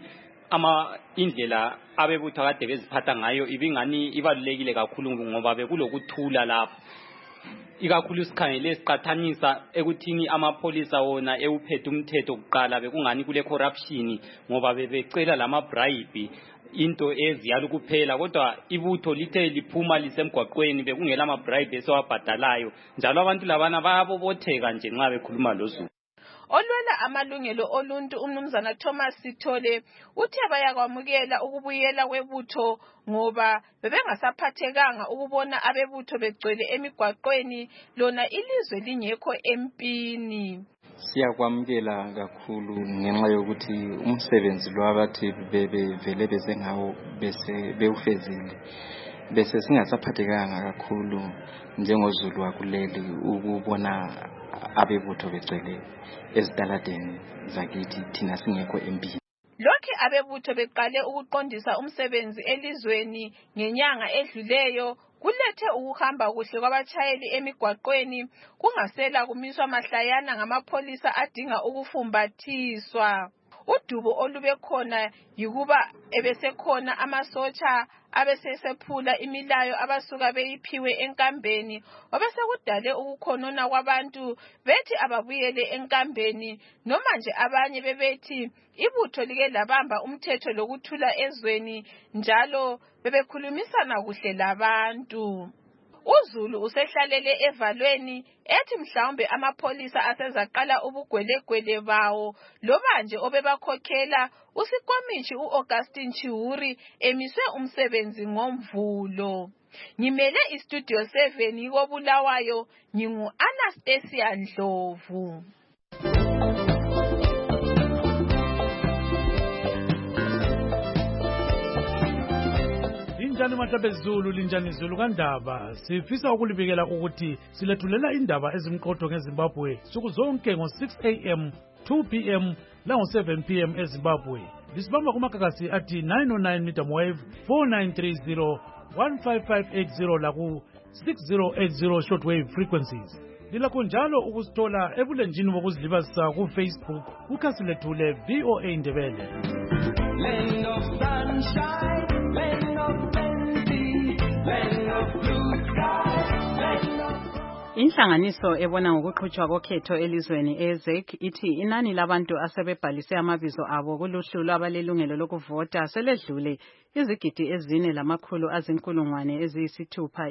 indlela abebutho kade beziphatha ngayo ibingani ibalulekile kakhulu ngoba bekulokuthula lapho. Ikakhulu sikhangele siqathanisa ekuthini amapholisa wona ewuphethe umthetho kuqala bekungani kule corruption ngoba bebecela lama bribe into eziyala kuphela kodwa ibutho lithe liphuma lisemgwaqweni bekungela ama bribe esewabhadalayo njalo abantu labana bayabobotheka nje nxa bekhuluma loZulu. Olwela amalungelo oluntu uMnumzana Thomas Sithole uthe bayakwamukela ukubuyela kwebutho ngoba bebengasaphathekanga ukubona abebutho begcwele emigwaqweni lona ilizwe lingekho empini. Siyakwamukela kakhulu ngenxa yokuthi umsebenzi lwabathi bevele bezengawo bese bewufezile bese singasaphathekanga kakhulu njengoZulu wakuleli ukubona abebutho begcwele ezitaladeni zakithi thina singekho empini. Lokho abebutho beqale ukuqondisa umsebenzi elizweni ngenyanga edluleyo kulethe ukuhamba kuhle kwabachayeli emigwaqweni kungasela kumiswa mahlayana ngamapholisa adinga ukufumbathiswa. Udubo olube khona yikuba ebesekhona amasotsha abesesephula imilayo abasuka beyiphiwe enkambeni obesekudale ukukhonona kwabantu bethi ababuyele enkambeni noma nje abanye bebethi ibutho like labamba umthetho lokuthula ezweni njalo bebekhulumisana kuhle labantu. uZulu usehlalele evalweni ethi mhlawumbe amapholisa asezaqala ubugwelegwele bawo loba nje obebakhokhela uSikomishi uAugustine Chihuri emiswe umsebenzi ngomvulo. Ngimele iStudio 7 koBulawayo ngingu Anastasia Ndlovu. Linjani mahlabezulu linjani Zulu kandaba sifisa ukulibikela ukuthi silethulela indaba ezimqotho ngeZimbabwe suku zonke ngo6 am 2 pm lango7 pm eZimbabwe lisibamba kumakakasi athi 909 medium wave 4930 15580 laku 6080 shortwave frequencies. Lilakho njalo ukusithola ebulenjini bokuzilibazisa ku Facebook ukhasi lethu le VOA Ndebele. Land of sunshine, land of plenty, land of blue sky. Inhlanganiso ebona ngokuqhutshwa kokhetho elizweni EZEC ithi inani labantu asebebhalise amabizo abo kuluhlu lwabalelungelo lokuvota seledlule izigidi ezine lamakhulu azinkulungwane eziyisithupha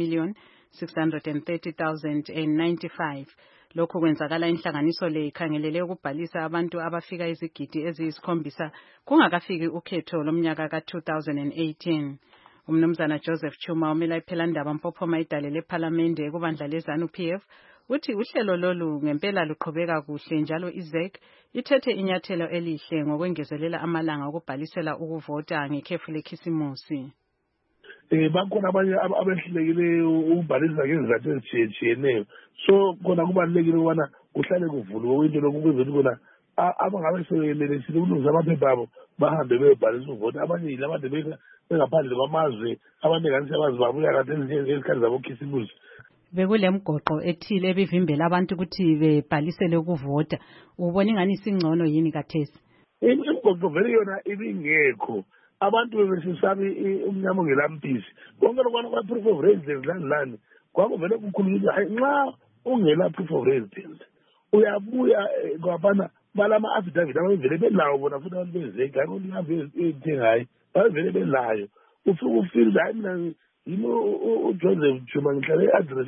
4,630,095. Lokhu kwenzakala inhlanganiso le ikhangelele ukubhalisa abantu abafika izigidi eziyisikhombisa kungakafiki ukhetho lomnyaka ka-2018. Umnumzana Joseph Chuma omela iPhelandaba Mpophoma idale lePhalamende ekubandla leZANU-PF uthi uhlelo lolu ngempela luqhubeka kuhle njalo iZEC ithethe inyathelo elihle ngokwengezelela amalanga okubhalisela ukuvota ngekhefu lekhisimusi. Bakhona abanye abehlilekileyo ukubhalisa ngezizathu ezitshiyeneyo, so khona kubalulekile ukubana kuhlale kuvuliwe into lokubuza ukubona abangabe sebelelisile ukulungisa amaphepha abo bahambe beyobhalisa ukuvota. Abanye yila abantu bengaphandle kwamazwe abaninganisi abazibabuya kade ezikhathi zabo khisimusi. Bekulemgoqo ethile ebivimbela abantu ukuthi bebhalisele ukuvota. Ubona ingani singcono yini kathesi? Imgoqo vele yona ibingekho. Abantu bebesabi umnyama ngelampisi. Konke lokwana kwa proof of residence landlani kwakuvele kukhulunywa nxa ungela proof of residence uyabuya kwabana balama affidavit abavele belawo bona futhi abantu bezeki akungabe ethengayo bavele belayo ufika ufile hayi mina yimo uJoseph Chuma ngihlale address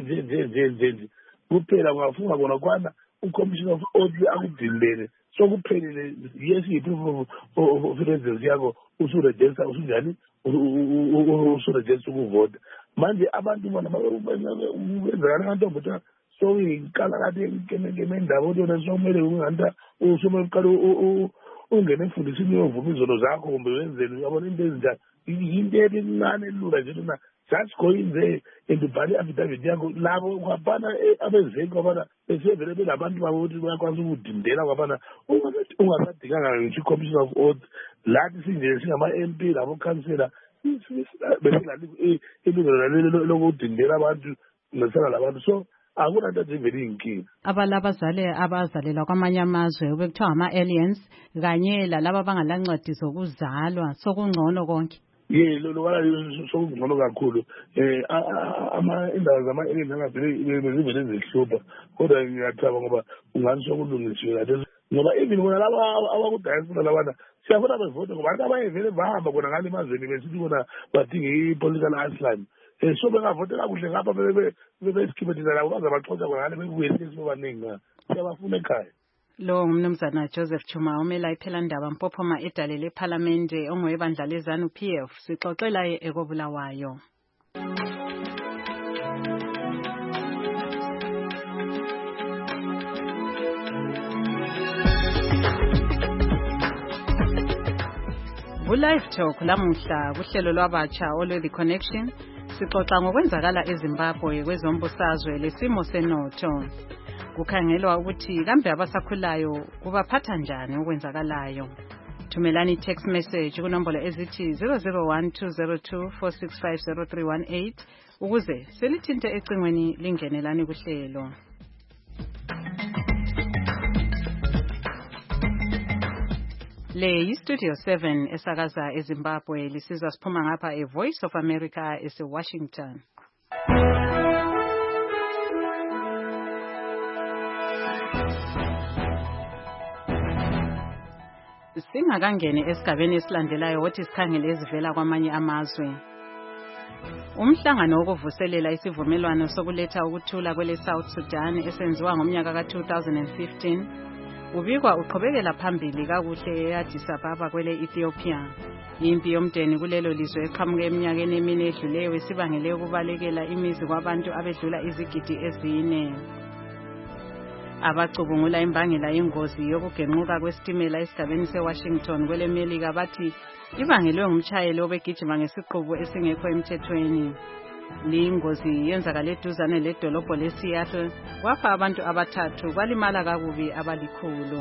nje kuphela ungafunga bona kwana ucommissioner of audit akudilele sokuphelele yes proof of residence yakho usuregister usunjani usuregister ukuvota manje abantu bona benzakala kantombo so iqala kade ngendaba yona somele unganda usome uqala ungene emfundisini yovuma izolo zakho kumbe wenzeni uyabona into ezinjani into elincane elula nje na just go in there and ubhale affidavit yakho labo kwabana abezeki kwabana besevele belabantu babo ukuthi bayakwazi ukudindela kwabana ungasadinganga ngisho commission of audit lathi sinje singama MP labo councillor besilali ilungelo lokudindela abantu nesala labantu so akunanto ezivele inkinga. Abalabazale abazalelwa kwamanye amazwe bekuthiwa ama-aliens kanye lalabo abangalancwadi zokuzalwa sokungcono konke. Lo wala sokungcono kakhulu. Indawo zama-aliens angavele bezivele zihlupha kodwa ngiyathaba ngoba ungani sokulungisiwe kade ngoba even bona laba abakudiaspora labana siyafuna bevote ngoba abantu abayevele bahamba khona ngale emazweni besithi bona badinga i-political asylum. So bengavote kakuhle ngapha bebesikhiphethisa labo bazabaxoxa ngale bekuyeni esibaningi siyabafuna ekhaya. Lo ngumnumzana Joseph Chuma omela iPhelandaba Mpophoma idale lePhalamende ongowebandla leZANU-PF sixoxela ekobulawayo. Live Talk lamuhla kuhlelo lwabatsha olwe The Connection sixoxa ngokwenzakala eZimbabwe kwezombusazwe lesimo senotho. Kukhangelwa ukuthi kambe abasakhulayo kubaphatha njani okwenzakalayo. Thumelani text message kunombolo ezithi 0012024650318 ukuze selithinte ecingweni lingenelani kuhlelo. Le Studio 7 esakaza eZimbabwe lisizwa siphuma ngapha eVoice of America eseWashington. Singakangeni esigabeni esilandelayo wothi sikhangele ezivela kwamanye amazwe. Umhlangano wokuvuselela isivumelwano sokuletha ukuthula kwele South Sudan esenziwa ngomnyaka ka-2015 ubikwa uqhubekela phambili kakuhle eAddis Ababa kwele Ethiopia. Impi yomdeni kulelo lizwe eqhamuke eminyakeni emine edluleyo isibangele ukubalekela imizi kwabantu abedlula izigidi ezine. Abacubungula imbangela yengozi yokugenquka kwesitimela esigabeni seWashington kwele Melika bathi ibangelwe ngumtshayeli obegijima ngesiqubu esingekho emthethweni. Lingozi yenzakale eduzane ledolobho leSeattle kwafa abantu abathathu kwalimala kakubi abalikhulu.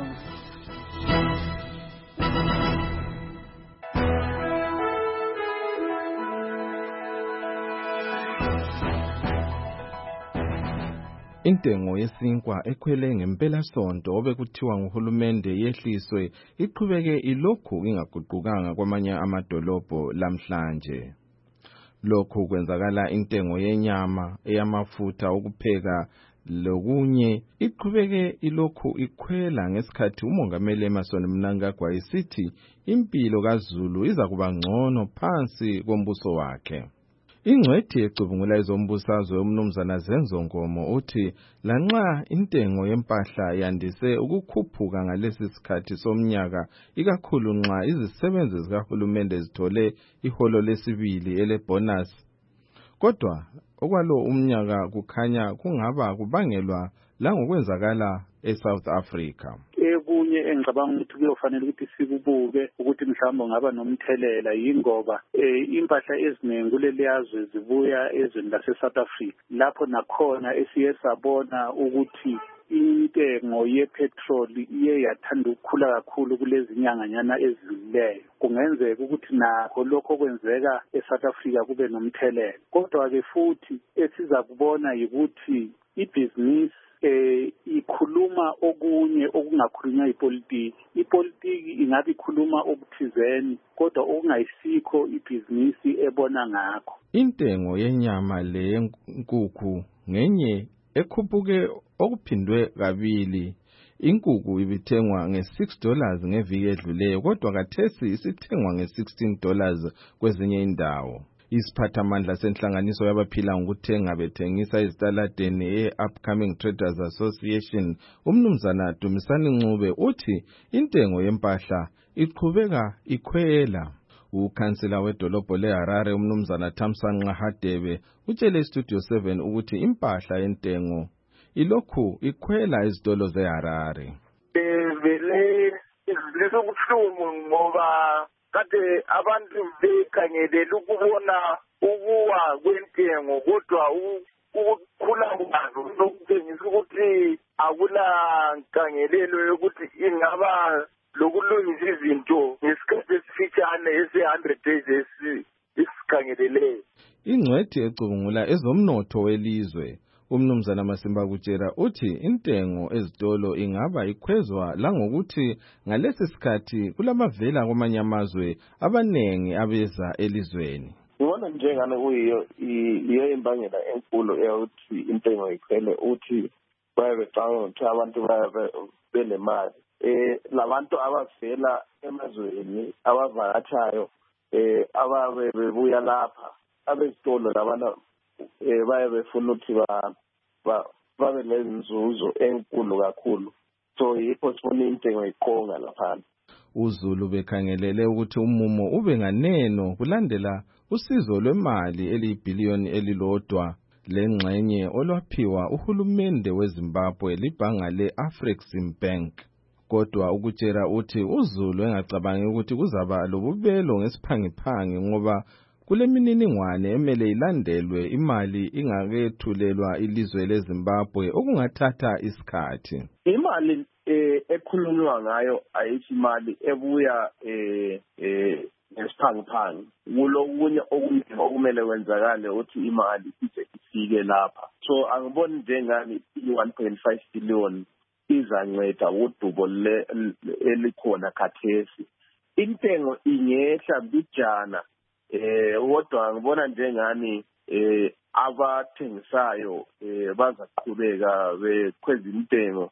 Intengo yesinkwa ekhwele ngempela sonto obekuthiwa nguhulumende yehliswe iqhubeke ilokhu ingaguqukanga kwamanye amadolobho lamhlanje. Lokhu kwenzakala intengo yenyama, eyamafutha okupheka lokunye iqhubeke ilokhu ikhwela ngesikhathi umongameli Emmerson Mnangagwa esithi impilo kaZulu iza kuba ngcono phansi kombuso wakhe. Ingcwethi ecubungula ezombusazwe umnumzana Zenzo Ngomo uthi lanxa intengo yempahla yandise ukukhuphuka ngalesi sikhathi somnyaka ikakhulu nxa izisebenzi zikahulumende zithole iholo lesibili elebonus, kodwa okwalo umnyaka kukhanya kungaba kubangelwa langokwenzakala eSouth Africa. Kunye engicabanga ukuthi kuyofanele ukuthi sikubuke ukuthi mhlawumbe ngaba nomthelela yingoba impahla eziningi kuleli yazwe zibuya ezweni lase-South Africa, lapho nakhona esiye sabona ukuthi intengo yepetroli iye yathanda ukukhula kakhulu kulezi nyanganyana ezidlulileyo. Kungenzeka ukuthi nakho lokho okwenzeka eSouth Africa kube nomthelela, kodwa-ke futhi esiza kubona yikuthi ibhizinisi ikhuluma okunye okungakhulunywa ipolitiki. Ipolitiki ingabe ikhuluma okuthizeni kodwa okungayisikho ibhizinisi ebona ngakho. Intengo yenyama le yenkukhu ngenye ekhuphuke okuphindwe kabili. Inkukhu ibithengwa nge$6 ngeviki edluleyo kodwa kathesi isithengwa nge$16 kwezinye indawo. Isiphathamandla senhlanganiso yabaphila ngokuthenga bethengisa ezitaladeni e-Upcoming Traders Association umnumzana Dumisani Ncube uthi intengo yempahla iqhubeka ikhwela. Ukhansela wedolobho leHarare umnumzana Thamsanqa Hadebe utshele iStudio 7 ukuthi impahla yentengo ilokhu ikhwela ezitolo zeHarare. Vele leso kubuhlungu ngoba kade abantu bekhangelele ukubona ukuwa kwentengo kodwa ukukhula kwazo nokutshengisa ukuthi akula nkangelelo yokuthi ingaba lokulungisa izinto ngesikhathi esifitshane ese-100 days esikhangeleleyo. Ingcwethi ecubungula ezomnotho welizwe umnumzana Masimba Kutshera uthi intengo ezitolo ingaba ikhwezwa langokuthi ngalesi sikhathi kulamavela kwamanye amazwe abanengi abeza elizweni. Ngibona njengane kuyiyo imbangela enkulu eyokuthi intengo ikhwele uthi bayabecanga ukuthi abantu benemali. Labantu abavela emazweni abavakatshayo ababe bebuya lapha abezitolo labantu baye befuna ukuthi babe nezinzuzo enkulu kakhulu, so yikho sifuna intengo iqonga lapha. uZulu bekhangelele ukuthi umumo ube nganeno kulandela usizo lwemali eliyibhiliyoni elilodwa lengxenye olwaphiwa uhulumende weZimbabwe libhanga le-Afreximbank. Kodwa ukutshela uthi uZulu engacabangi ukuthi kuzaba lobubelo ngesiphangiphangi ngoba kulemininingwane emele ilandelwe imali ingakethulelwa ilizwe leZimbabwe okungathatha isikhathi. Imali ekhulunywa ngayo ayithi imali ebuya nesiphangiphangi. Kulokunye okumele kwenzakale ukuthi imali ifike lapha. So angiboni njengani i-1.5 billion izanceda udubo elikhona khathesi. Intengo ingehla bijana kodwa ngibona njengani abathengisayo bazaqhubeka bekhweza intengo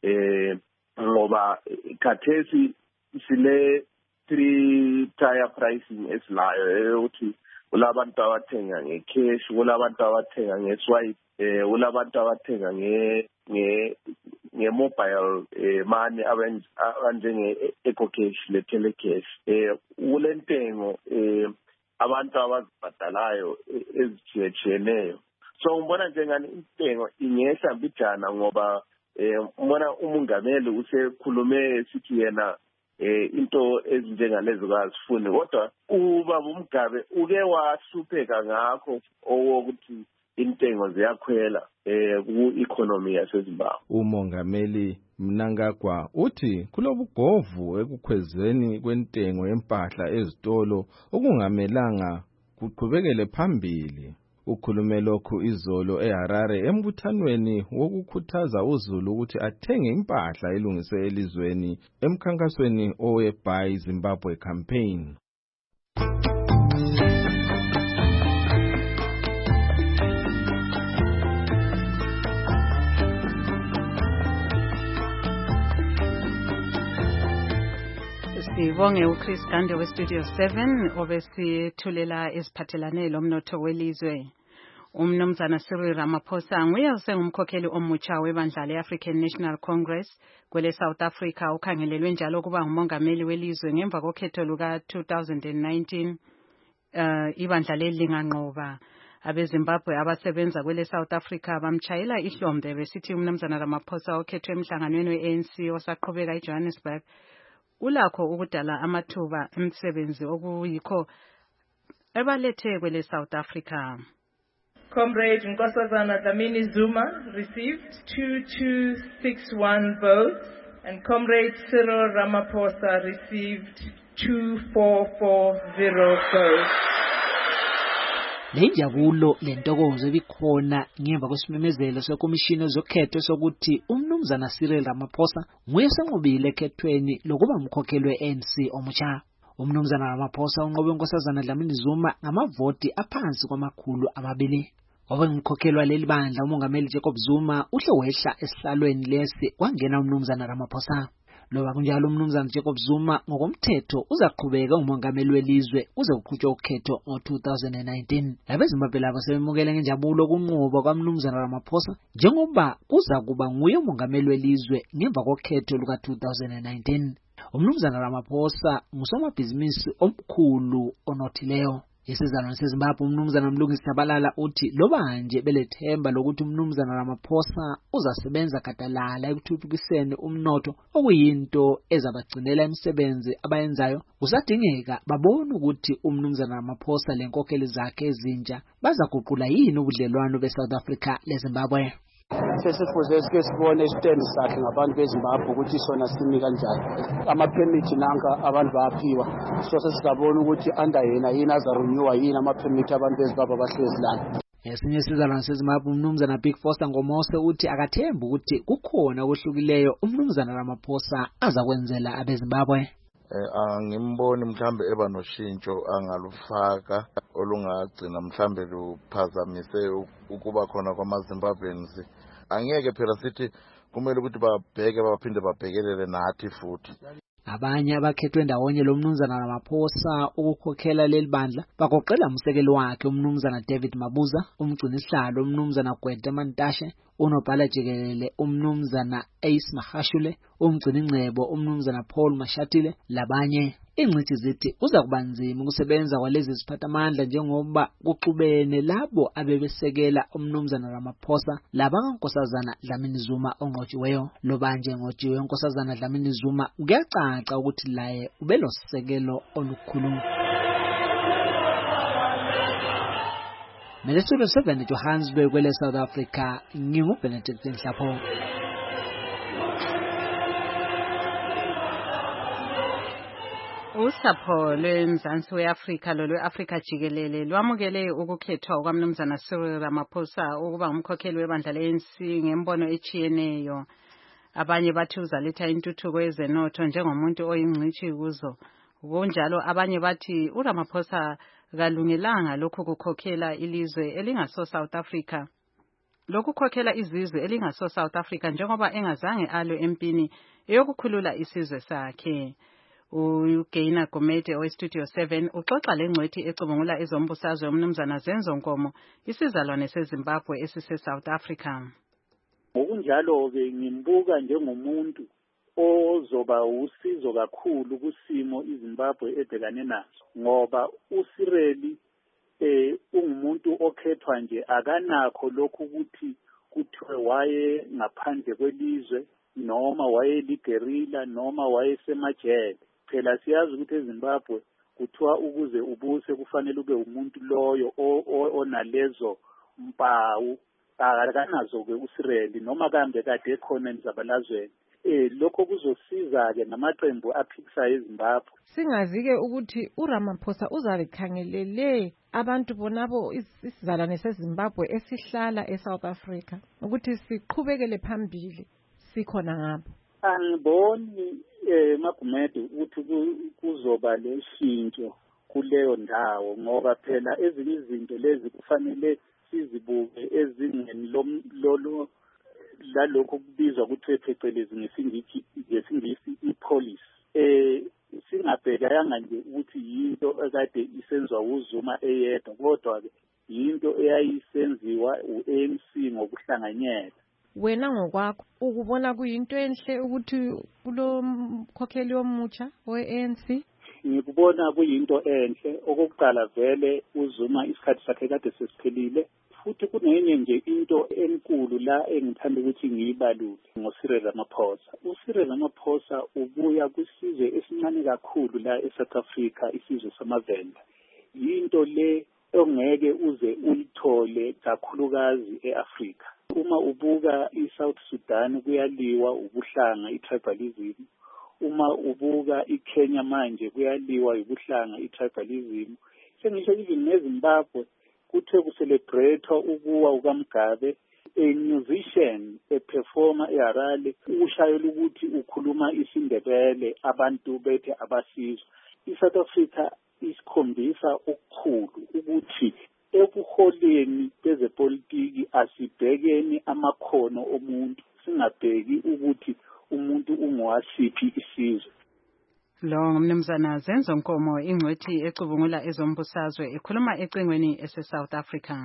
ngoba khathesi sile 3-tier pricing esilayo ukuthi kulabantu abathenga ngecash, kulabantu abathenga ngeswipe, kulabantu abathenga nge-mobile money abanjenge ecocash le telecash. Kule ntengo abantu abazibhadalayo ezitshiyeneyo. So ngibona njengani intengo ingehla mbijana ngoba mbona umongameli usekhulume sithi yena into ezinjengalezo kazifuni, kodwa ubaba uMgabe uke wahlupheka ngakho owokuthi intengo ziyakhwela ku-economy yaseZimbabwe. Umongameli Mnangagwa uthi kulobugovu ekukhwezeni kwentengo yempahla ezitolo okungamelanga kuqhubekele phambili. Ukhulume lokhu izolo eHarare embuthanweni wokukhuthaza uZulu ukuthi athenge impahla elungise elizweni emkhankasweni owe-Buy Zimbabwe campaign. Sibonge uChris Gande weStudio 7 obesithulela isiphathelane lomnotho welizwe. Umnumzana Cyril Ramaphosa nguye osengumkhokheli omutsha webandla le-African National Congress kwele South Africa ukhangelelwe njalo kuba ngumongameli welizwe ngemva kokhetho luka-2019. Ibandla leli linganqoba. Abezimbabwe abasebenza kwele South Africa bamtshayela ihlombe besithi umnumzana Ramaphosa okhethwe emhlanganweni we-ANC osaqhubeka eJohannesburg ulakho ukudala amathuba emsebenzi okuyikho ebalethe kwele South Africa. Comrade Nkosazana Dlamini Zuma received 2261 votes and Comrade Cyril Ramaphosa received 2440 votes. Lenjabulo lentokozo ebikhona ngemva kwesimemezelo sekomishini zokhetho sokuthi umnumzana Cyril Ramaphosa nguye senqobile ekhethweni lokuba umkhokheli we-ANC omutsha. Umnumzana Ramaphosa unqobe uNkosazana Dlamini Zuma ngamavoti aphansi kwamakhulu 2. Obengumkhokheli waleli bandla umongameli Jacob Zuma uhle wehla esihlalweni lesi kwangena umnumzana Ramaphosa. Loba kunjalo umnumzana Jacob Zuma ngokomthetho uzaqhubeka umongameli welizwe kuze kuqhutshwe ukhetho ngo-2019. Abezimbabwe labo sebemukele ngenjabulo kunqoba kwamnumzana Ramaphosa njengoba kuza kuba nguye umongameli welizwe ngemva kokhetho luka-2019. Umnumzana Ramaphosa ngusomabhizinisi omkhulu onothileyo. Isizalwane seZimbabwe umnumzana Mlungisi Tshabalala uthi loba nje belethemba lokuthi umnumzana Ramaphosa uzasebenza gadalala ekuthuthukiseni umnotho okuyinto ezabagcinela imisebenzi abayenzayo, kusadingeka babone ukuthi umnumzana Ramaphosa lenkokheli zakhe ezintsha bazaguqula yini ubudlelwano beSouth Africa leZimbabwe. Sesifuze sibone isitendi sakhe ngabantu beZimbabwe ukuthi sona simi kanjani. Ama-permit nanka abantu bayaphiwa. So sesizabona ukuthi under yena yini azarenewa yini ama-permit abantu beZimbabwe abahlezi lana. Esinye isizalwane seZimbabwe umnumzana Big Foster Ngomose uthi akathemba ukuthi kukhona okuhlukileyo umnumzana Ramaphosa azakwenzela abeZimbabwe. Angimboni mhlambe eba noshintsho angalufaka olungagcina mhlambe luphazamise ukuba khona kwamaZimbabweans. Angeke phela sithi kumele ukuthi babheke baphinde babhekelele nathi futhi. Abanye abakhethwe ndawonye lo mnumzana Ramaphosa ukukhokhela leli bandla bagoqela umsekeli wakhe umnumzana David Mabuza, umgcinisihlalo umnumzana Gwede Mantashe, unobhala jikelele umnumzana Ace Mahashule, umgciningcebo umnumzana Paul Mashatile labanye. Ingcithi zithi uza kubanzima ukusebenza kwalezi ziphathamandla njengoba kuxubene labo abebesekela umnumzana Ramaphosa labakaNkosazana Dlamini Zuma onqotshiweyo. Lobanje ngotshiwe uNkosazana Dlamini Zuma kuyacaca ukuthi laye ubelosisekelo olukhulu. Studio 7 Johannesburg kwele South Africa nginguBenedict Nhlapho. Usapho lweMzansi weAfrika lolwe-Afrika jikelele lwamukele ukukhethwa kwamnumzana Cyril Ramaphosa ukuba umkhokheli webandla le-ANC ngembono echiyeneyo. Abanye bathi uzaletha intuthuko yezenotho njengomuntu oyingcitshi kuzo. Kunjalo abanye bathi uRamaphosa kalungelanga lokhu kukhokhela ilizwe elingaso South Africa. Lokhu khokhela izizwe elingaso South Africa njengoba engazange alwe empini eyokukhulula isizwe sakhe. uGaina Gomede oweStudio 7 uxoxa lengcwethi ecubungula ezombusazwe umnumzana Zenzo Nkomo isizalwane seZimbabwe esise South Africa. Ngokunjalo-ke ngimbuka njengomuntu ozoba usizo kakhulu kusimo iZimbabwe ebhekane nazo ngoba uSireli ungumuntu okhethwa nje akanakho lokhu ukuthi kuthiwe waye ngaphandle kwelizwe noma waye ligerilla noma waye semajele. Phela siyazi ukuthi eZimbabwe kuthiwa ukuze ubuse kufanele ube umuntu loyo onalezo mpawu akanazo-ke uSireli noma kambe kade ekhona emzabalazweni. Lokho kuzosiza-ke namaqembu aphikisayo eZimbabwe. Singazi-ke ukuthi uRamaphosa uzabe khangelele abantu bonabo isizalwane seZimbabwe esihlala eSouth Africa ukuthi siqhubekele phambili sikhona ngabo. Angiboni Magumede ukuthi kuzoba leshintsho kuleyo ndawo ngoba phela ezinye izinto lezi kufanele sizibuke ezingeni lalokho kubizwa ukuthi phecelezi ngesingisi i-policy. akufanelanga nje ukuthi yinto ekade isenziwa uZuma eyedwa, kodwa-ke yinto eyayisenziwa u-ANC ngokuhlanganyela. Wena ngokwakho ukubona kuyinto enhle ukuthi kulo mkhokheli omutsha we-ANC? Ngikubona kuyinto enhle. Okokuqala vele uZuma isikhathi sakhe kade sesiphelile, futhi kunenye nje into enkulu la engithanda ukuthi ngiyibalule ngoCyril Ramaphosa. uCyril Ramaphosa ubuya kwisizwe esincane kakhulu la eSouth Africa, isizwe samaVenda. Yinto le ongeke uze uyithole kakhulukazi eAfrika. Uma ubuka iSouth Sudan kuyaliwa ubuhlanga, itribalism. Uma ubuka iKenya manje kuyaliwa ubuhlanga, itribalism. Sengisho even neZimbabwe kuthe kucelebrate ukuwa ukaMgabe, a musician, a performer eHarare, ushayela ukuthi ukhuluma isiNdebele, abantu bethe abasizwe. iSouth Africa isikhombisa okukhulu ukuthi ekuholeni kwezepolitiki asibhekeni amakhono omuntu, singabheki ukuthi umuntu ungowasiphi isizwe. Lo ngumnumzana Zenzo Nkomo, ingcwethi ecubungula ezombusazwe, ekhuluma ecingweni ese-South Africa.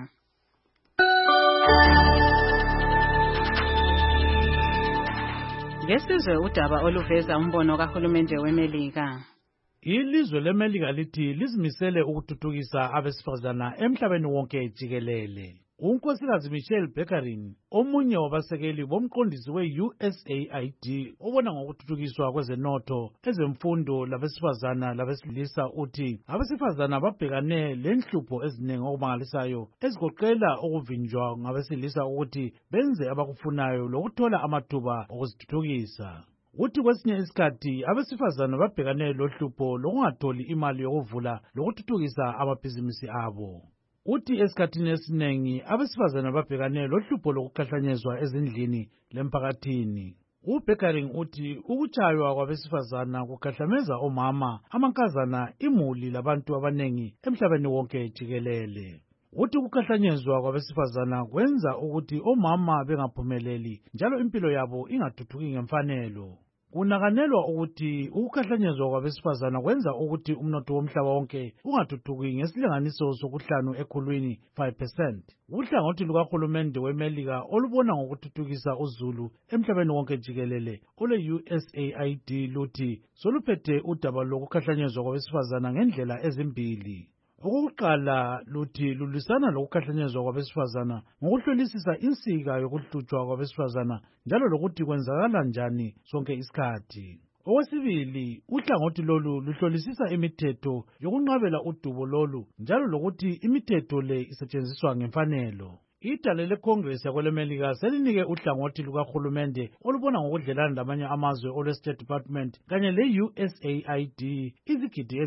Ngesizwe udaba oluveza umbono kahulumende weMelika. Ilizwe leMelika lithi lizimisele ukuthuthukisa abesifazana emhlabeni wonke jikelele. uNkosikazi Michelle Beckerin, omunye wabasekeli bomqondisi we-USAID obona ngokuthuthukiswa kwezenotho, ezemfundo labesifazana labesilisa, uthi abesifazana babhekane lenhlupho eziningi okumangalisayo ezigoqela ukuvinjwa ngabesilisa ukuthi benze abakufunayo lokuthola amathuba okuzithuthukisa. Uthi kwesinye isikhathi abesifazana babhekane lohlupho lokungatholi imali yokuvula lokuthuthukisa amabhizinisi abo. Uthi esikhathini esiningi abesifazana babhekane lohlupho lokukhahlanyezwa ezindlini lemphakathini. uBeckering uthi ukutshaywa kwabesifazana kukhahlameza omama, amankazana, imuli labantu abanengi emhlabeni wonke jikelele. Uthi ukukhahlanyezwa kwabesifazana kwenza ukuthi omama bengaphumeleli njalo impilo yabo ingathuthuki ngemfanelo. Kunakanelwa ukuthi ukukhahlanyezwa kwabesifazana kwenza ukuthi umnotho womhlaba wonke ungathuthuki ngesilinganiso sokuhlanu ekhulwini 5%. Uhlangothi lukahulumende weMelika olubona ngokuthuthukisa uzulu emhlabeni wonke jikelele ole-USAID luthi soluphethe udaba lokukhahlanyezwa kwabesifazana ngendlela ezimbili. Okokuqala luthi lulisana lokukhahlanyezwa kwabesifazana ngokuhlolisisa insika yokuhlutshwa kwabesifazana njalo lokuthi kwenzakala njani sonke isikhathi. Okwesibili, uhlangothi lolu luhlolisisa imithetho yokunqabela udubo lolu njalo lokuthi imithetho le isetshenziswa ngemfanelo. Idale leCongress yakweleMelika selinike uhlangothi lukahulumende olubona ngokudlelana lamanye amazwe olwe-State Department kanye le-USAID izigidi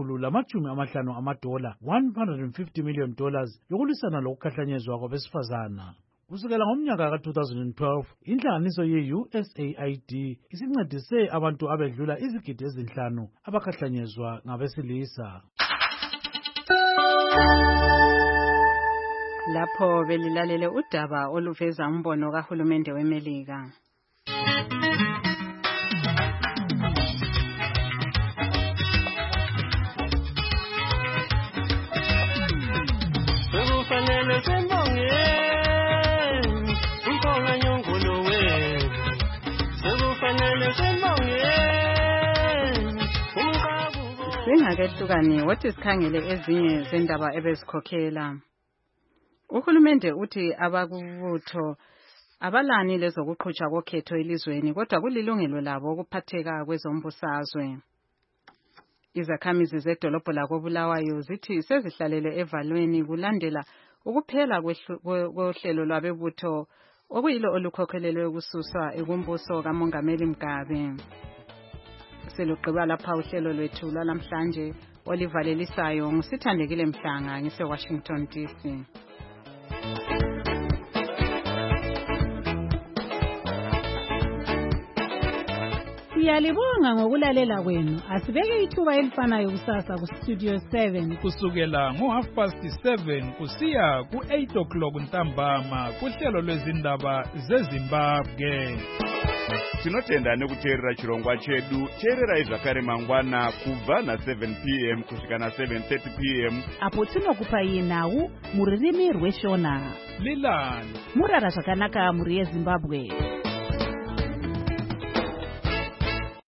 $150 $150 million yokulwisana lokukhahlanyezwa kwabesifazana. Kusukela ngomnyaka ka-2012, inhlanganiso ye-USAID isincedise abantu abedlula izigidi ezinhlanu abakhahlanyezwa ngabesilisa. Lapho belilalele udaba oluveza umbono kahulumende weMelika. Sekufanele sembonge ukhona nyongolo wethu. Sekufanele sembonge umqhabu. Singakehlukani wathi sikhangele ezinye zendaba ebezikhokhela. Uhulumende uthi abakubutho abalani lezokuqhutshwa kokhetho elizweni kodwa kulilungelo labo ukuphatheka kwezombusazwe. Izakhamizi zedolobho lakoBulawayo zithi sezihlalele evalweni kulandela ukuphela kohlelo lwabebutho okuyilo olukhokhelelwe ukususwa ekumbuso kaMongameli Mugabe. Selugqiba lapha uhlelo lwethu lwalamhlanje olivalelisayo ngusithandekile Mhlanga ngise-Washington DC. Siyalibonga ngokulalela kwenu. Asibeke ithuba elifanayo kusasa ku-Studio 7 kusukela ngo-7:30 kusiya ku-8 o'clock ntambama kuhlelo lwezindaba zeZimbabwe. tinotenda nekuteerera chirongwa chedu. Teererai zvakare mangwana kubva na7 p.m. kusvika na7:30 p.m. apo tinokupai nhau mururimi rweshona. Lilani murara zvakanaka muri yeZimbabwe.